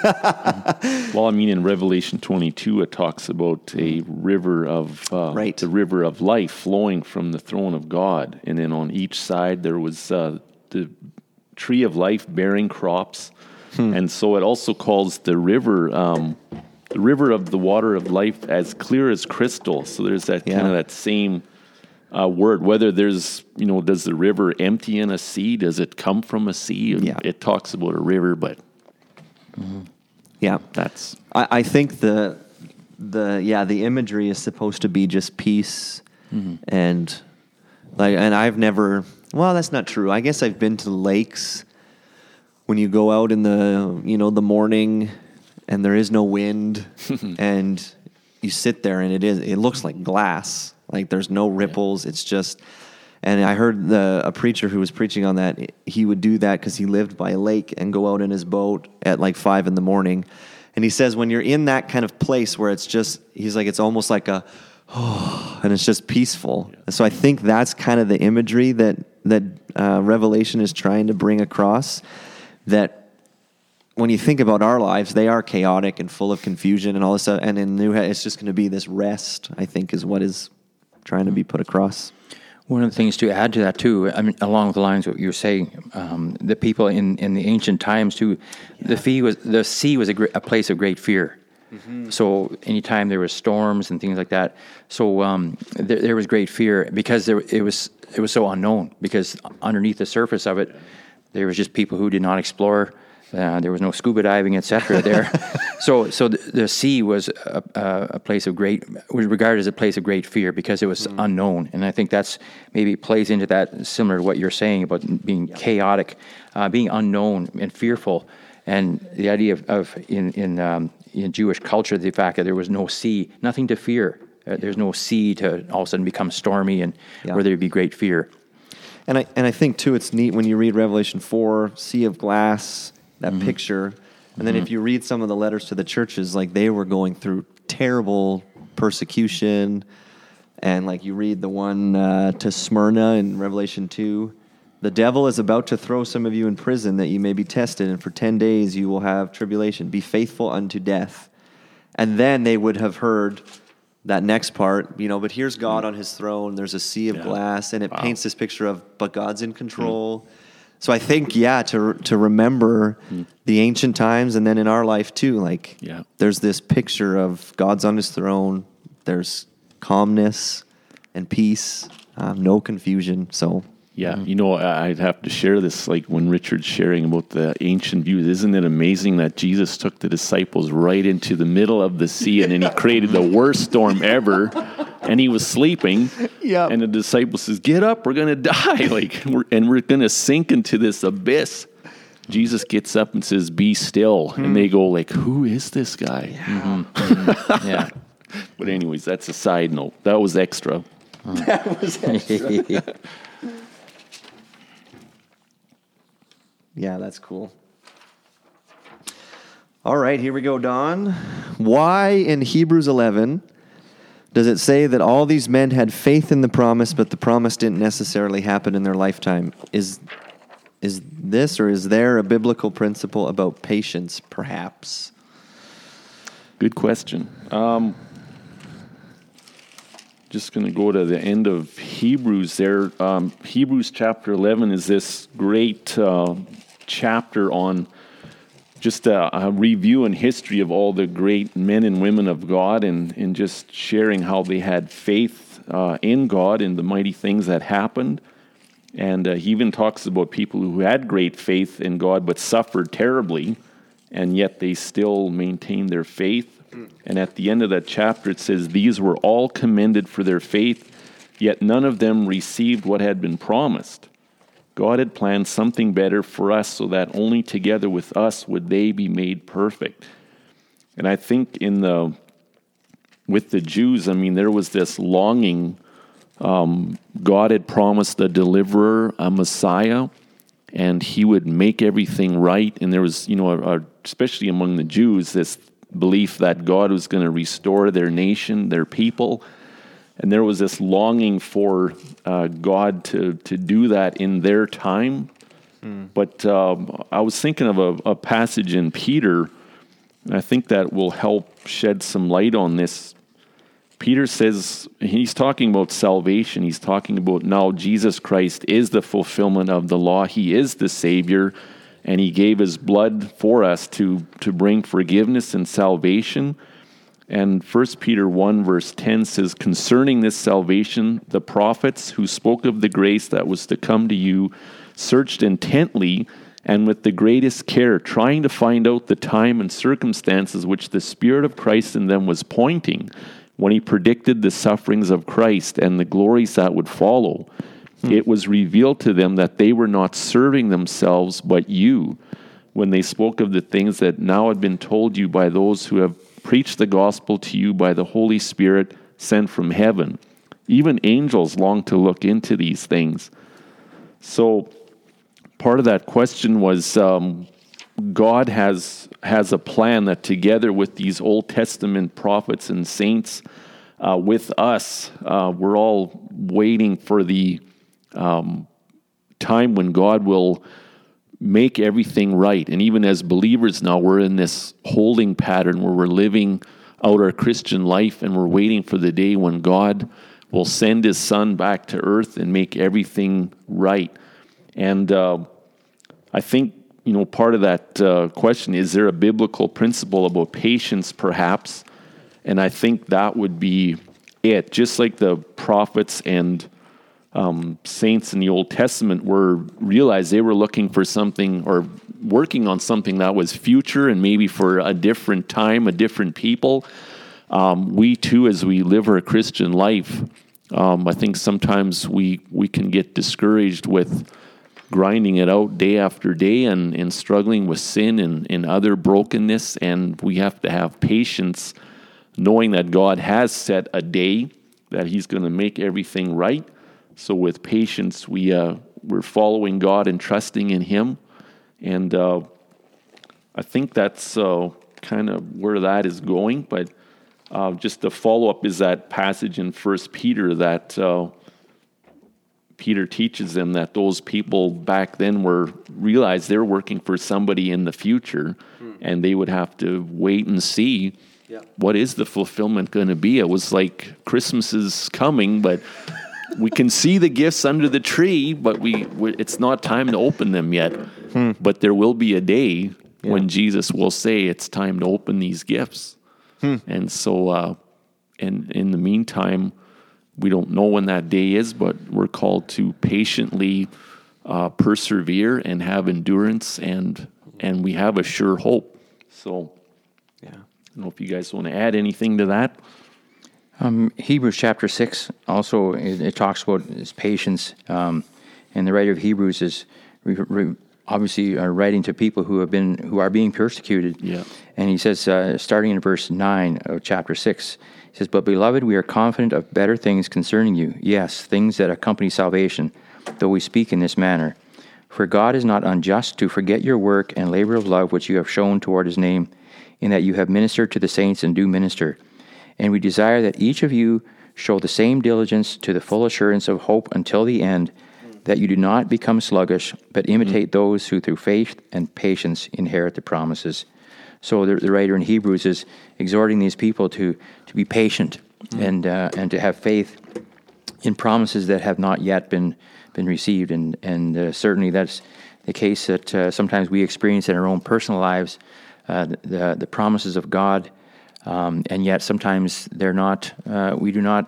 Well, I mean, in Revelation twenty-two, it talks about a river of uh, Right. the river of life flowing from the throne of God, and then on each side there was uh, the tree of life bearing crops, hmm. and so it also calls the river um, the river of the water of life as clear as crystal. So there's that Yeah. kind of that same uh, word. Whether there's you know, does the river empty in a sea? Does it come from a sea? Yeah. It talks about a river, but Mm-hmm. Yeah, that's I, I think the the yeah the imagery is supposed to be just peace mm-hmm. and like and I've never well that's not true. I guess I've been to lakes when you go out in the you know the morning and there is no wind and you sit there and it is it looks like glass, like there's no ripples. Yeah. It's just. And I heard the, a preacher who was preaching on that, he would do that because he lived by a lake and go out in his boat at like five in the morning. And he says when you're in that kind of place where it's just, he's like, it's almost like a, oh, and it's just peaceful. Yeah. So I think that's kind of the imagery that, that uh, Revelation is trying to bring across, that when you think about our lives, they are chaotic and full of confusion and all this stuff. And in New Head, it's just going to be this rest, I think, is what is trying to be put across. One of the things to add to that too, I mean, along the lines of what you're saying, um, the people in, in the ancient times too, yeah. the sea was the sea was a, great, a place of great fear. Mm-hmm. So anytime there was storms and things like that, so um, there, there was great fear because there it was it was so unknown. Because underneath the surface of it, there was just people who did not explore. Uh, there was no scuba diving, et cetera. There, so so the, the sea was a, a place of great, was regarded as a place of great fear because it was mm. unknown, and I think that's maybe plays into that, similar to what you're saying about being yeah. chaotic, uh, being unknown and fearful, and the idea of, of in in um, in Jewish culture, the fact that there was no sea, nothing to fear. Uh, there's no sea to all of a sudden become stormy and yeah. where there'd be great fear. And I and I think too, it's neat when you read Revelation four, sea of glass. That mm-hmm. picture. And mm-hmm. then if you read some of the letters to the churches, like they were going through terrible persecution. And like you read the one uh, to Smyrna in Revelation two, the devil is about to throw some of you in prison that you may be tested. And for ten days you will have tribulation. Be faithful unto death. And then they would have heard that next part, you know, but here's God on his throne. There's a sea of yeah. glass. And it wow. paints this picture of, but God's in control. Mm. So I think, yeah, to to remember mm. the ancient times, and then in our life too, like yeah. there's this picture of God's on his throne. There's calmness and peace, um, no confusion. So yeah, mm-hmm. you know, I'd have to share this, like when Richard's sharing about the ancient views. Isn't it amazing that Jesus took the disciples right into the middle of the sea, and then he created the worst storm ever, and he was sleeping, yep. and the disciples says, "Get up, we're going to die, like, we're, and we're going to sink into this abyss." Jesus gets up and says, "Be still," mm. and they go like, "Who is this guy?" Yeah. Mm-hmm. Mm-hmm. yeah. But anyways, that's a side note. That was extra. Mm. That was extra. Yeah, that's cool. All right, here we go, Don. Why in Hebrews eleven does it say that all these men had faith in the promise, but the promise didn't necessarily happen in their lifetime? Is is this or is there a biblical principle about patience, perhaps? Good question. Um, just going to go to the end of Hebrews there. Um, Hebrews chapter eleven is this great uh, chapter on just a, a review and history of all the great men and women of God, and, and just sharing how they had faith uh, in God and the mighty things that happened. And uh, he even talks about people who had great faith in God but suffered terribly, and yet they still maintained their faith. Mm. And at the end of that chapter, it says, "These were all commended for their faith, yet none of them received what had been promised. God had planned something better for us, so that only together with us would they be made perfect." And I think in the with the Jews, I mean, there was this longing. Um, God had promised a deliverer, a Messiah, and he would make everything right. And there was, you know, a, a, especially among the Jews, this belief that God was going to restore their nation, their people. And there was this longing for uh, God to, to do that in their time. Mm. But um, I was thinking of a, a passage in Peter, and I think that will help shed some light on this. Peter says, he's talking about salvation. He's talking about now Jesus Christ is the fulfillment of the law. He is the Savior, and he gave his blood for us to, to bring forgiveness and salvation. And First Peter one verse ten says, "Concerning this salvation, the prophets who spoke of the grace that was to come to you searched intently and with the greatest care, trying to find out the time and circumstances which the Spirit of Christ in them was pointing, when he predicted the sufferings of Christ and the glories that would follow. Hmm. It was revealed to them that they were not serving themselves, but you, when they spoke of the things that now had been told you by those who have preached the gospel to you by the Holy Spirit sent from heaven. Even angels long to look into these things." So part of that question was, um, God has has a plan that together with these Old Testament prophets and saints, uh, with us, uh, we're all waiting for the um, time when God will make everything right. And even as believers now, we're in this holding pattern where we're living out our Christian life, and we're waiting for the day when God will send his Son back to earth and make everything right. And uh, I think, you know, part of that uh, question, is there a biblical principle about patience, perhaps? And I think that would be it. Just like the prophets and um, saints in the Old Testament were realized they were looking for something or working on something that was future and maybe for a different time, a different people. Um, we too, as we live our Christian life, um, I think sometimes we we can get discouraged with grinding it out day after day and, and struggling with sin and, and other brokenness. And we have to have patience, knowing that God has set a day that he's going to make everything right. So with patience, we, uh, we're following God and trusting in him. And uh, I think that's uh, kind of where that is going. But uh, just the follow-up is that passage in First Peter that uh, Peter teaches them that those people back then were realized they're working for somebody in the future, hmm. and they would have to wait and see yeah. what is the fulfillment going to be. It was like Christmas is coming, but we can see the gifts under the tree, but we it's not time to open them yet. Hmm. But there will be a day yeah. when Jesus will say it's time to open these gifts. Hmm. And so, uh, and in the meantime, we don't know when that day is, but we're called to patiently uh, persevere and have endurance, and and we have a sure hope. So, yeah, I don't know if you guys want to add anything to that. Um, Hebrews chapter six also it, it talks about this patience, um, and the writer of Hebrews is re, re, obviously uh, writing to people who have been who are being persecuted. Yeah, and he says, uh, starting in verse nine of chapter six. He says, "But beloved, we are confident of better things concerning you, yes, things that accompany salvation, though we speak in this manner. For God is not unjust to forget your work and labor of love which you have shown toward his name, in that you have ministered to the saints and do minister. And we desire that each of you show the same diligence to the full assurance of hope until the end, that you do not become sluggish, but imitate mm-hmm. those who through faith and patience inherit the promises." So the, the writer in Hebrews is exhorting these people to, to be patient mm. and uh, and to have faith in promises that have not yet been been received. And and uh, certainly that's the case that uh, sometimes we experience in our own personal lives, uh, the the promises of God, um, and yet sometimes they're not. Uh, we do not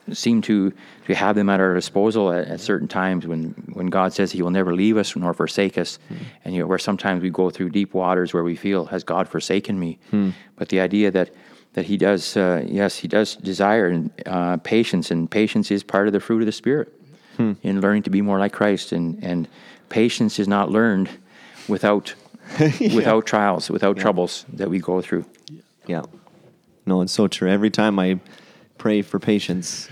seem to, to have them at our disposal at, at certain times when, when God says he will never leave us nor forsake us. Mm. And, you know, where sometimes we go through deep waters where we feel, has God forsaken me? Mm. But the idea that, that he does, uh, yes, he does desire uh, patience, and patience is part of the fruit of the Spirit mm. in learning to be more like Christ. And, and patience is not learned without yeah. without trials, without yeah. troubles that we go through. Yeah. No, it's so true. Every time I pray for patience,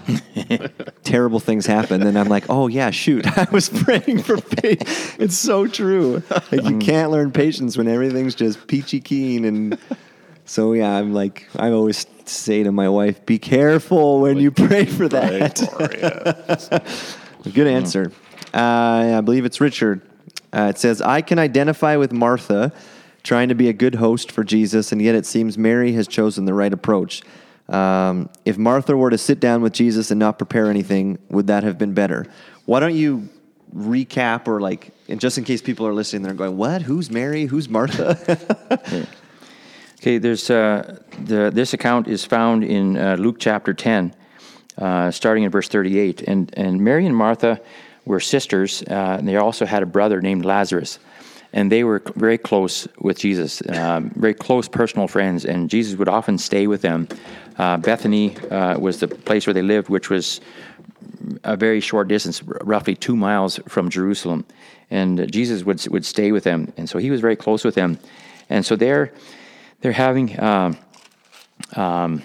terrible things happen. And I'm like, oh yeah, shoot, I was praying for patience. It's so true. Like, you can't learn patience when everything's just peachy keen. And so yeah, I'm like, I always say to my wife, be careful when you pray for that. Pray for Good answer. Uh, I believe it's Richard. Uh, it says, I can identify with Martha trying to be a good host for Jesus, and yet it seems Mary has chosen the right approach. Um, if Martha were to sit down with Jesus and not prepare anything, would that have been better? Why don't you recap, or like, and just in case people are listening, they're going, what? Who's Mary? Who's Martha? okay. okay, there's uh, the this account is found in uh, Luke chapter ten, uh, starting in verse thirty-eight. And, and Mary and Martha were sisters, uh, and they also had a brother named Lazarus. And they were very close with Jesus, um, very close personal friends, and Jesus would often stay with them. Uh, Bethany uh, was the place where they lived, which was a very short distance, roughly two miles from Jerusalem. And uh, Jesus would would stay with them, and so he was very close with them. And so they're they're having um, um,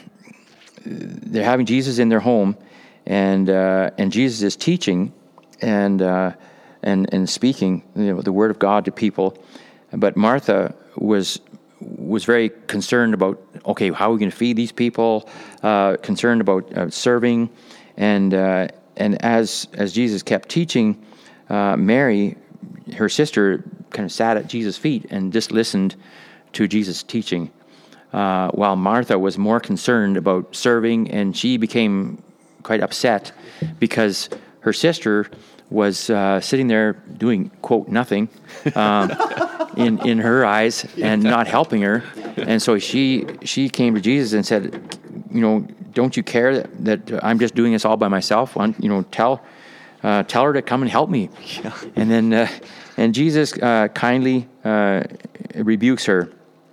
they're having Jesus in their home, and uh, and Jesus is teaching, and. Uh, and and speaking, you know, the word of God to people. But Martha was was very concerned about, okay, how are we going to feed these people, uh, concerned about uh, serving. And uh, and as as Jesus kept teaching, uh, Mary, her sister, kind of sat at Jesus' feet and just listened to Jesus' teaching, uh, while Martha was more concerned about serving, and she became quite upset because her sister was uh, sitting there doing, quote, nothing um, in in her eyes, and not helping her. And so she she came to Jesus and said, you know, don't you care that, that I'm just doing this all by myself? You know, tell uh, tell her to come and help me. Yeah. And then uh, and Jesus uh, kindly uh, rebukes her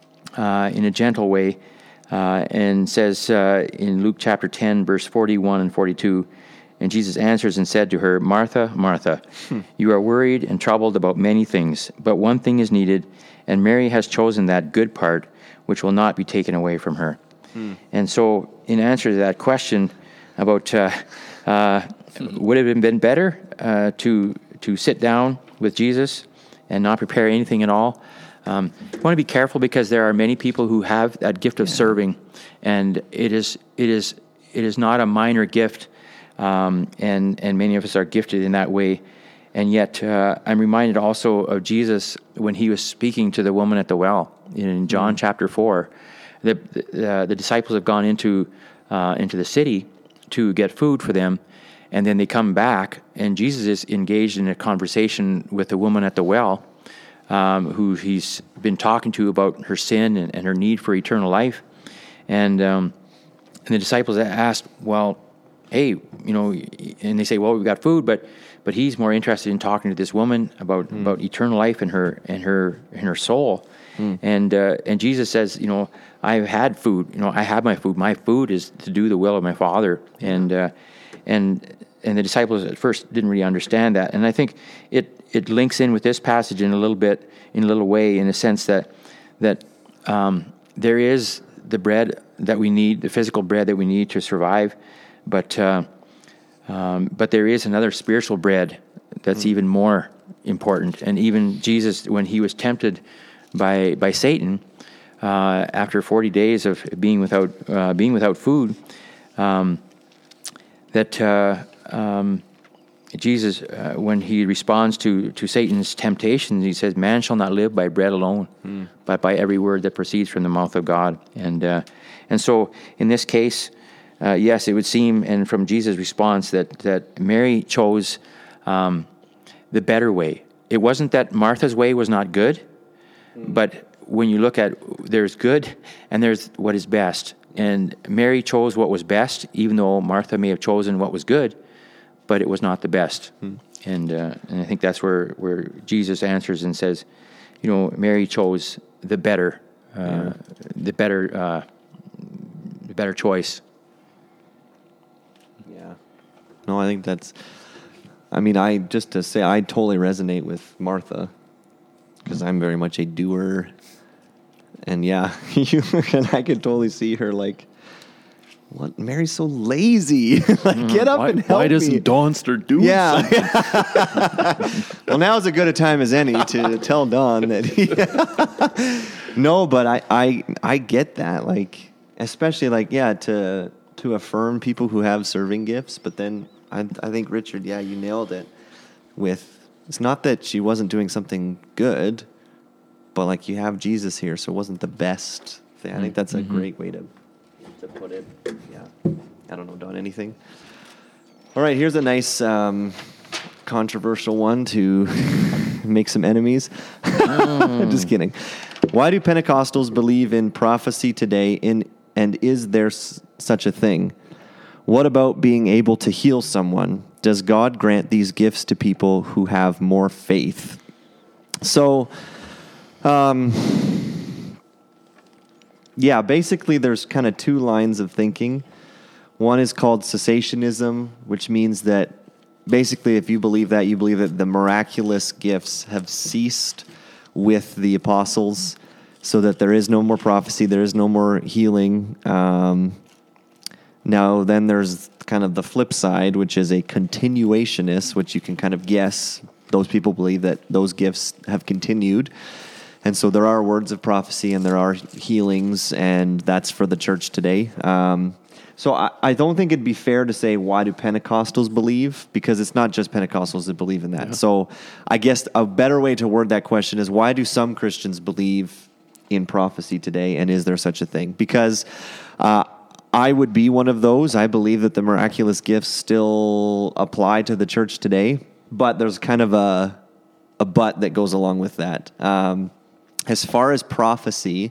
uh, in a gentle way, uh, and says uh, in Luke chapter ten, verse forty-one and forty-two, and Jesus answers and said to her, Martha, Martha, hmm. you are worried and troubled about many things, but one thing is needed, and Mary has chosen that good part, which will not be taken away from her. Hmm. And so, in answer to that question about uh, uh, would it have been better uh, to to sit down with Jesus and not prepare anything at all, um, you want to be careful, because there are many people who have that gift of yeah. serving, and it is it is it is not a minor gift. Um, and, and many of us are gifted in that way. And yet, uh, I'm reminded also of Jesus when he was speaking to the woman at the well in John mm-hmm. chapter four. The, uh, the disciples have gone into, uh, into the city to get food for them, and then they come back, and Jesus is engaged in a conversation with the woman at the well, um, who he's been talking to about her sin and, and her need for eternal life. And, um, and the disciples asked, well, hey, you know, and they say, well, we've got food, but but he's more interested in talking to this woman about, mm. about eternal life and her and her and her soul. Mm. And uh, and Jesus says, you know, I've had food. You know, I have my food. My food is to do the will of my Father. And uh, and and the disciples at first didn't really understand that. And I think it it links in with this passage in a little bit, in a little way, in the sense that that um, there is the bread that we need, the physical bread that we need to survive. But uh, um, but there is another spiritual bread that's mm. even more important. And even Jesus, when he was tempted by by Satan, uh, after forty days of being without uh, being without food, um, that uh, um, Jesus, uh, when he responds to, to Satan's temptations, he says, "Man shall not live by bread alone, mm. but by every word that proceeds from the mouth of God." And uh, and so in this case. Uh, yes, it would seem, and from Jesus' response, that, that Mary chose um, the better way. It wasn't that Martha's way was not good, mm. but when you look at, there's good and there's what is best. and Mary chose what was best, even though Martha may have chosen what was good, but it was not the best. Hmm. And uh, and I think that's where, where Jesus answers and says, you know, Mary chose the better, uh, yeah. the better, uh, the better choice. Yeah. No, I think that's. I mean, I just to say, I totally resonate with Martha because I'm very much a doer, and yeah, you and I could totally see her like. What? Mary's so lazy. Like, mm, get up why, and help me. Why doesn't Dawn start doing yeah. something? Well, now's as good a time as any to tell Dawn that he... No, but I, I I get that. Like, especially like, yeah, to to affirm people who have serving gifts. But then I, I think, Richard, yeah, you nailed it with, it's not that she wasn't doing something good, but like you have Jesus here, so it wasn't the best thing. I think that's a mm-hmm. great way to... to put it. Yeah. I don't know, Don, anything? All right, here's a nice um, controversial one to make some enemies. Mm. Just kidding. Why do Pentecostals believe in prophecy today, in, and is there s- such a thing? What about being able to heal someone? Does God grant these gifts to people who have more faith? So, um... yeah, basically there's kind of two lines of thinking. One is called cessationism, which means that basically if you believe that, you believe that the miraculous gifts have ceased with the apostles so that there is no more prophecy, there is no more healing. Um, now, then there's kind of the flip side, which is a continuationist, which you can kind of guess. Those people believe that those gifts have continued. And so there are words of prophecy and there are healings, and that's for the church today. Um, so I, I don't think it'd be fair to say, why do Pentecostals believe? Because it's not just Pentecostals that believe in that. Yeah. So I guess a better way to word that question is, why do some Christians believe in prophecy today, and is there such a thing? Because uh, I would be one of those. I believe that the miraculous gifts still apply to the church today, but there's kind of a, a but that goes along with that. Um, As far as prophecy,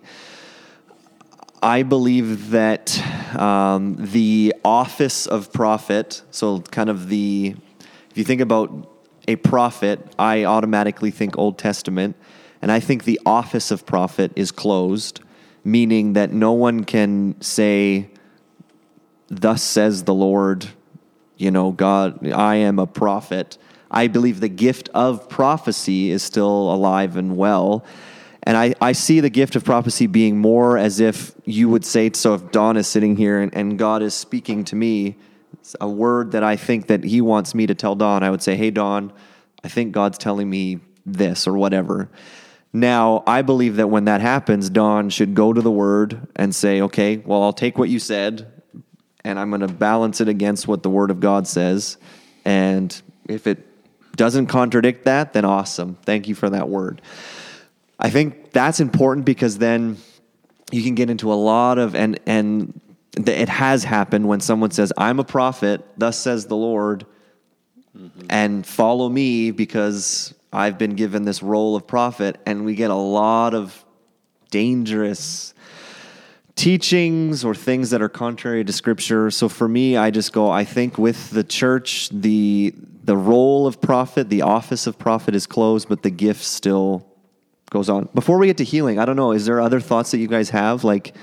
I believe that um, the office of prophet, so kind of the, if you think about a prophet, I automatically think Old Testament, and I think the office of prophet is closed, meaning that no one can say, thus says the Lord, you know, God, I am a prophet. I believe the gift of prophecy is still alive and well. And I, I see the gift of prophecy being more as if you would say, so if Don is sitting here and, and God is speaking to me, a word that I think that he wants me to tell Don, I would say, hey, Don, I think God's telling me this or whatever. Now, I believe that when that happens, Don should go to the word and say, okay, well, I'll take what you said and I'm going to balance it against what the word of God says. And if it doesn't contradict that, then awesome. Thank you for that word. I think that's important because then you can get into a lot of, and and it has happened when someone says, I'm a prophet, thus says the Lord, mm-hmm. and follow me because I've been given this role of prophet, and we get a lot of dangerous teachings or things that are contrary to Scripture. So for me, I just go, I think with the church, the the role of prophet, the office of prophet is closed, but the gift still goes on. Before we get to healing, I don't know, is there other thoughts that you guys have, like,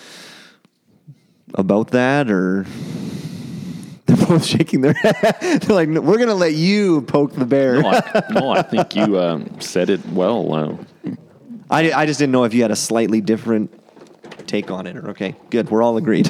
about that, or they're both shaking their head? They're like, we're going to let you poke the bear. no, I, no, I think you um, said it well. Uh, I, I just didn't know if you had a slightly different take on it. Or okay, good. We're all agreed.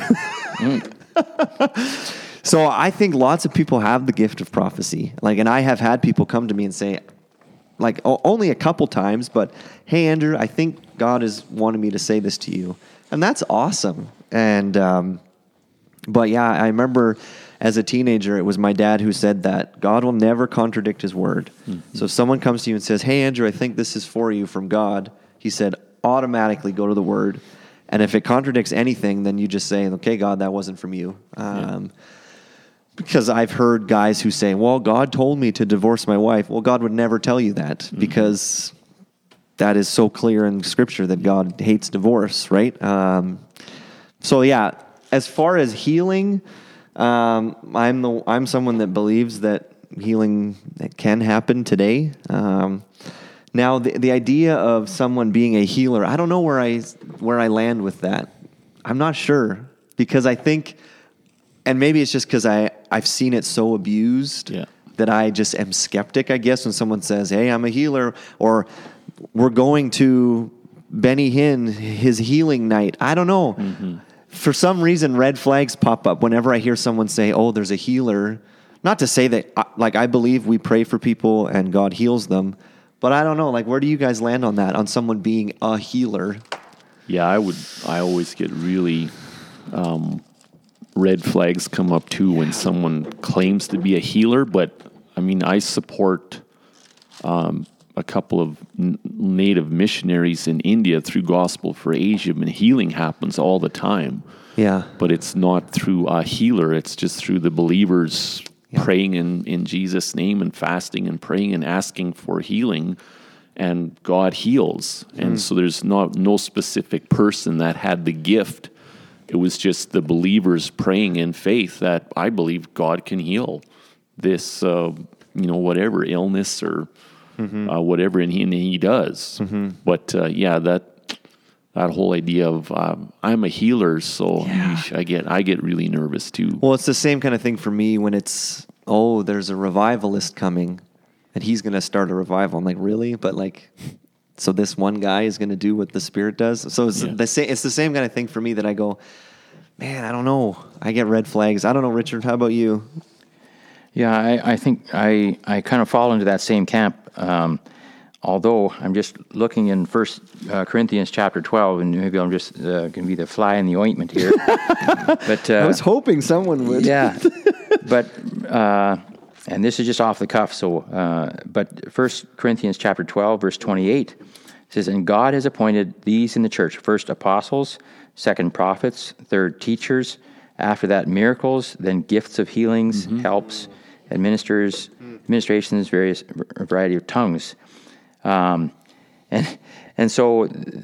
mm. So I think lots of people have the gift of prophecy. Like, and I have had people come to me and say, like, only a couple times, but hey, Andrew, I think God is wanting me to say this to you. And that's awesome. And, um, but yeah, I remember as a teenager, it was my dad who said that God will never contradict his word. Mm-hmm. So if someone comes to you and says, hey, Andrew, I think this is for you from God, he said, automatically go to the word. And if it contradicts anything, then you just say, okay, God, that wasn't from you. Um, yeah. Because I've heard guys who say, well, God told me to divorce my wife. Well, God would never tell you that mm-hmm. because that is so clear in Scripture that God hates divorce, right? Um, so yeah, as far as healing, um, I'm the I'm someone that believes that healing that can happen today. Um, now, the the idea of someone being a healer, I don't know where I where I land with that. I'm not sure, because I think, and maybe it's just because I I've seen it so abused Yeah. that I just am skeptic, I guess, when someone says, "Hey, I'm a healer," or "We're going to Benny Hinn, his healing night." I don't know. Mm-hmm. For some reason, red flags pop up whenever I hear someone say, "Oh, there's a healer." Not to say that, like, I believe we pray for people and God heals them, but I don't know. Like, where do you guys land on that, on someone being a healer? Yeah, I would. I always get really um, red flags come up too when someone claims to be a healer. But I mean, I support um, a couple of n- native missionaries in India through Gospel for Asia, and healing happens all the time. Yeah, But it's not through a healer; it's just through the believers yeah. praying in in Jesus' name and fasting and praying and asking for healing. And God heals. And mm. so there's not no specific person that had the gift. It was just the believers praying in faith that I believe God can heal this, uh, you know, whatever illness or mm-hmm. uh, whatever, and he, and he does. Mm-hmm. But uh, yeah, that that whole idea of um, I'm a healer, so yeah. yeesh, I get I get really nervous too. Well, it's the same kind of thing for me when it's, oh, there's a revivalist coming. And he's going to start a revival. I'm like, really? But like, so this one guy is going to do what the Spirit does? So it's, yeah. the same, it's the same kind of thing for me that I go, man, I don't know. I get red flags. I don't know, Richard. How about you? Yeah, I, I think I, I kind of fall into that same camp. Um, although I'm just looking in First uh, Corinthians chapter twelve, and maybe I'm just uh, going to be the fly in the ointment here. but uh, I was hoping someone would. Yeah, but... Uh, And this is just off the cuff. So, uh, but First Corinthians chapter twelve, verse twenty-eight says, "And God has appointed these in the church: first apostles, second prophets, third teachers, after that miracles, then gifts of healings, mm-hmm. helps, administrators, administrations, various variety of tongues." Um, and and so,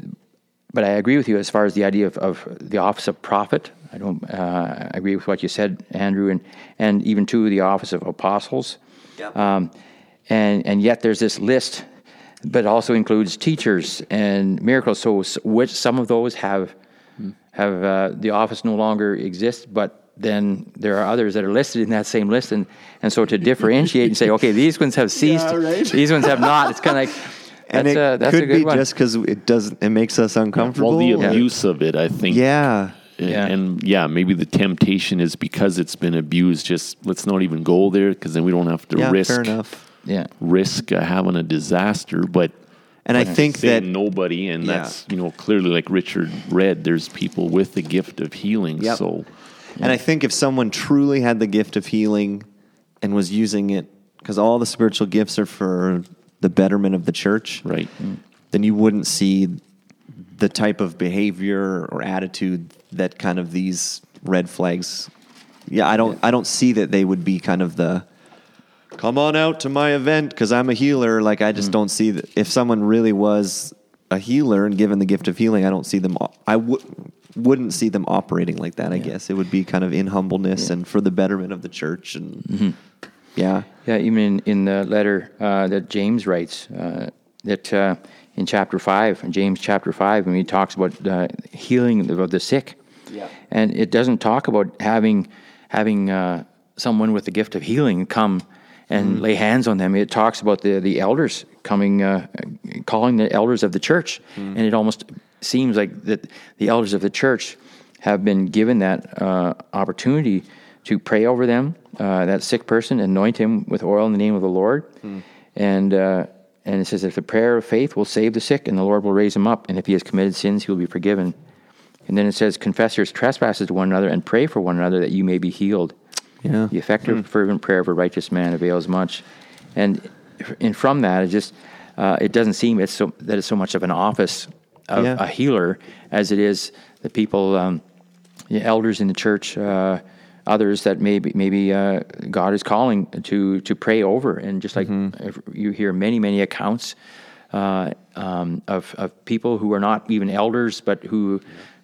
but I agree with you as far as the idea of, of the office of prophet. I don't uh, agree with what you said, Andrew, and, and even too the office of apostles. Yeah. Um, and and yet there's this list, but it also includes teachers and miracles. So which some of those have hmm. have uh, the office no longer exists, but then there are others that are listed in that same list, and, and so to differentiate and say, okay, these ones have ceased, yeah, right. these ones have not. It's kind of like. And that's it a, that's could a good be one. just because it doesn't. It makes us uncomfortable. Well, the abuse yeah. of it, I think. Yeah. Yeah. And yeah, maybe the temptation is because it's been abused. Just let's not even go there, because then we don't have to yeah, risk. Fair enough. Yeah, risk uh, having a disaster. But and I think that nobody, and yeah. that's you know clearly like Richard read. There's people with the gift of healing. Yep. So, yeah. And I think if someone truly had the gift of healing and was using it, because all the spiritual gifts are for the betterment of the church, right? Mm. Then you wouldn't see the type of behavior or attitude that kind of these red flags. Yeah, I don't yeah. I don't see that they would be kind of the come on out to my event because I'm a healer. Like I just mm. don't see that if someone really was a healer and given the gift of healing, I don't see them I would wouldn't see them operating like that, I yeah. guess. It would be kind of in humbleness yeah. and for the betterment of the church and mm-hmm. yeah. Yeah, even in, in the letter uh, that James writes uh, that uh, in chapter five, in James chapter five, when he talks about uh, healing of the sick, yeah. and it doesn't talk about having having uh, someone with the gift of healing come and mm. lay hands on them. It talks about the the elders coming, uh, calling the elders of the church, mm. and it almost seems like that the elders of the church have been given that uh, opportunity to pray over them, uh, that sick person, anoint him with oil in the name of the Lord, mm. and. Uh, And it says, if the prayer of faith will save the sick, and the Lord will raise him up, and if he has committed sins, he will be forgiven. And then it says, confess your trespasses to one another, and pray for one another that you may be healed. Yeah. The effective, mm. fervent prayer of a righteous man avails much. And and from that, it just uh, it doesn't seem it's so that it's so much of an office of yeah. a healer as it is the people, um, the elders in the church. Uh, Others that maybe maybe uh, God is calling to to pray over, and just like mm-hmm. you hear many many accounts uh, um, of of people who are not even elders, but who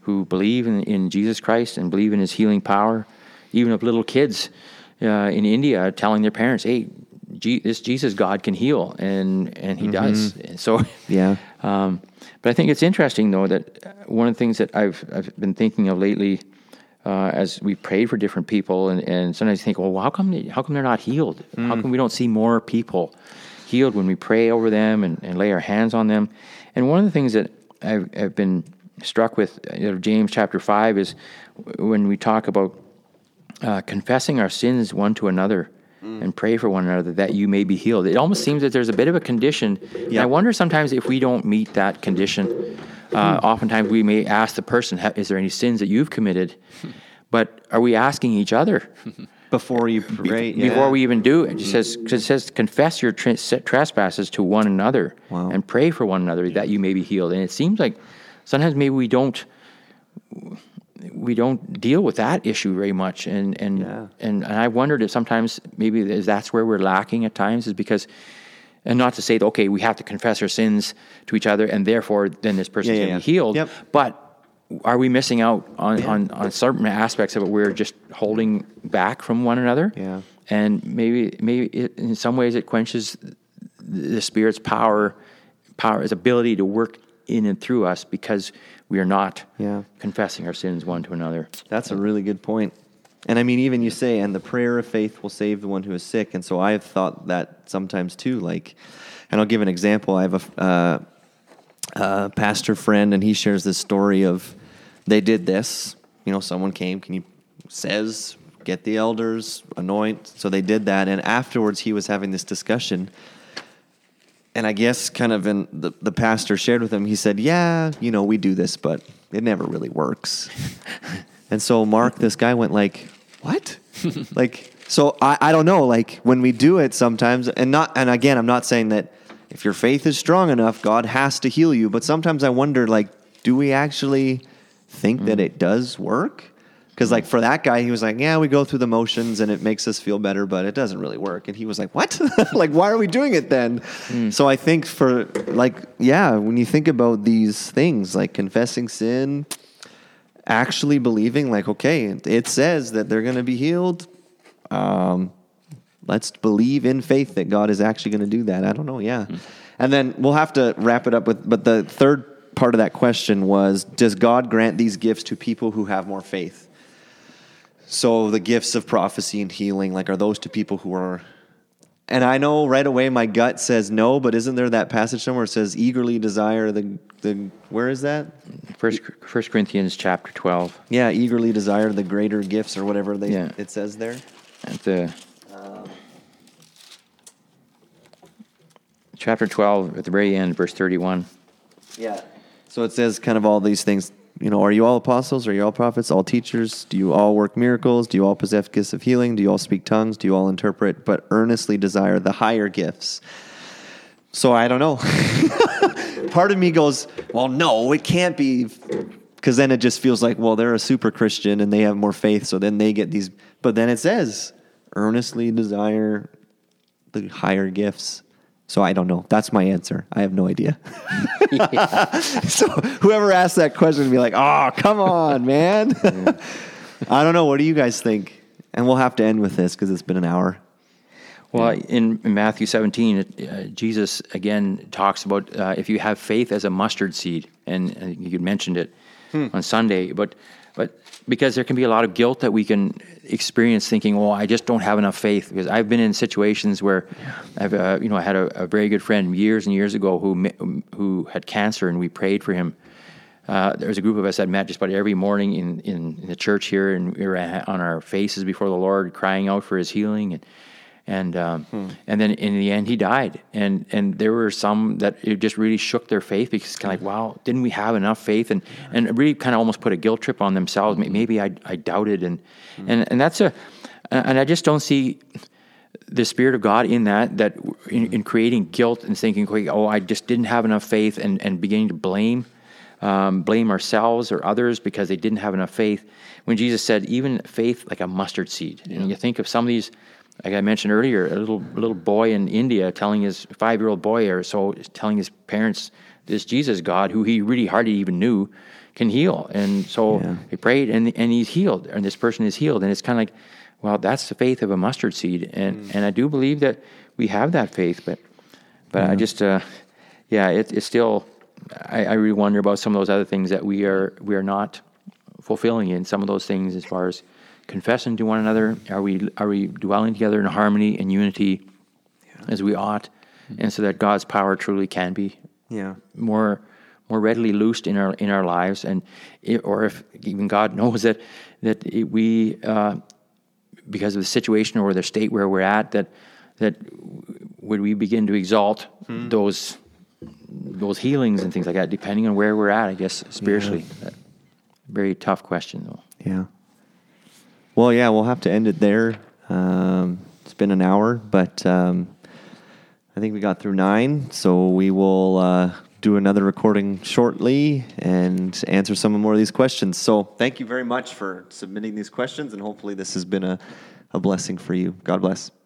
who believe in, in Jesus Christ and believe in his healing power, even of little kids uh, in India telling their parents, hey, G- this Jesus God can heal, and, and he mm-hmm. does. So, yeah. Um, but I think it's interesting, though, that one of the things that I've, I've been thinking of lately uh, as we prayed for different people, and, and sometimes you think, well, how come, they, how come they're not healed? Mm. How come we don't see more people healed when we pray over them and, and lay our hands on them? And one of the things that I've, I've been struck with, you know, James chapter five, is when we talk about uh, confessing our sins one to another mm. and pray for one another that you may be healed. It almost seems that there's a bit of a condition. Yep. And I wonder sometimes if we don't meet that condition. Uh, mm. Oftentimes we may ask the person, is there any sins that you've committed? But are we asking each other? Before you pray, Be- yeah. Before we even do it. It says, cause it says, confess your tra- trespasses to one another wow. and pray for one another that you may be healed. And it seems like sometimes maybe we don't we don't deal with that issue very much. And and, yeah. and, and I wondered if sometimes maybe that's where we're lacking at times, is because, and not to say that, okay, we have to confess our sins to each other and therefore then this person's yeah, yeah, going to yeah. be healed. Yep. But are we missing out on, yeah. on, on certain aspects of it? We're just holding back from one another. Yeah. And maybe maybe it, in some ways it quenches the Spirit's power, power, his ability to work in and through us, because we are not yeah. confessing our sins one to another. That's a really good point. And I mean, even you say, and the prayer of faith will save the one who is sick. And so I've thought that sometimes too, like, and I'll give an example. I have a, uh, a pastor friend, and he shares this story of, they did this, you know, someone came, can you, says, get the elders, anoint. So they did that. And afterwards he was having this discussion. And I guess kind of in the, the pastor shared with him, he said, yeah, you know, we do this, but it never really works. And so Mark, this guy went like, what? Like, so I, I don't know, like when we do it sometimes, and not, and again, I'm not saying that if your faith is strong enough, God has to heal you. But sometimes I wonder, like, do we actually think mm. that it does work? Because like for that guy, he was like, yeah, we go through the motions and it makes us feel better, but it doesn't really work. And he was like, what? Like, why are we doing it then? Mm. So I think for like, yeah, when you think about these things, like confessing sin, actually believing like, okay, it says that they're going to be healed. Um, let's believe in faith that God is actually going to do that. I don't know. Yeah. Mm. And then we'll have to wrap it up with, but the third part of that question was, does God grant these gifts to people who have more faith? So the gifts of prophecy and healing, like, are those to people who are, and I know right away my gut says no, but isn't there that passage somewhere where it says eagerly desire the, the where is that? First, First Corinthians chapter twelve. Yeah, eagerly desire the greater gifts or whatever they yeah. it says there. At the um, chapter twelve, at the very end, verse thirty-one. Yeah. So it says kind of all these things. You know, are you all apostles? Are you all prophets? All teachers? Do you all work miracles? Do you all possess gifts of healing? Do you all speak tongues? Do you all interpret? But earnestly desire the higher gifts. So I don't know. Part of me goes, well, no, it can't be. Because then it just feels like, well, they're a super Christian and they have more faith. So then they get these. But then it says, earnestly desire the higher gifts. So I don't know. That's my answer. I have no idea. So whoever asked that question would be like, oh, come on, man. Yeah. I don't know. What do you guys think? And we'll have to end with this because it's been an hour. Well, yeah. in, in Matthew seventeen, uh, Jesus, again, talks about uh, if you have faith as a mustard seed. And uh, you mentioned it hmm. on Sunday. But but because there can be a lot of guilt that we can experience thinking, oh, I just don't have enough faith. Because I've been in situations where yeah. I've, uh, you know, I had a, a very good friend years and years ago who who had cancer, and we prayed for him. Uh, there was a group of us that met just about every morning in, in, in the church here, and we were on our faces before the Lord, crying out for his healing. And and um, hmm. and then in the end, he died. And and there were some that it just really shook their faith, because it's kind of like, wow, didn't we have enough faith? And yeah. and it really kind of almost put a guilt trip on themselves. Mm-hmm. Maybe I I doubted, and mm-hmm. and and that's a, and I just don't see the Spirit of God in that, that in, in creating guilt and thinking, oh, I just didn't have enough faith, and, and beginning to blame, um, blame ourselves or others because they didn't have enough faith. When Jesus said, even faith like a mustard seed. Yeah. And you think of some of these, like I mentioned earlier, a little little boy in India telling his five-year-old boy or so, telling his parents this Jesus God, who he really hardly even knew, can heal. And so Yeah. he prayed, and and he's healed, and this person is healed. And it's kind of like, well, that's the faith of a mustard seed. And Mm. and I do believe that we have that faith, but but I just, uh, yeah, it, it's still, I, I really wonder about some of those other things that we are we are not fulfilling in some of those things as far as confessing to one another. Are we are we dwelling together in harmony and unity as we ought, and so that God's power truly can be Yeah. more more readily loosed in our in our lives, and it, or if even God knows that that it, we uh, because of the situation or the state where we're at, that that would we begin to exalt Hmm. those those healings and things like that, depending on where we're at, I guess spiritually. That- very tough question, though. Yeah. Well, yeah, we'll have to end it there. Um, it's been an hour, but um, I think we got through nine, so we will uh, do another recording shortly and answer some more of these questions. So thank you very much for submitting these questions, and hopefully this has been a, a blessing for you. God bless.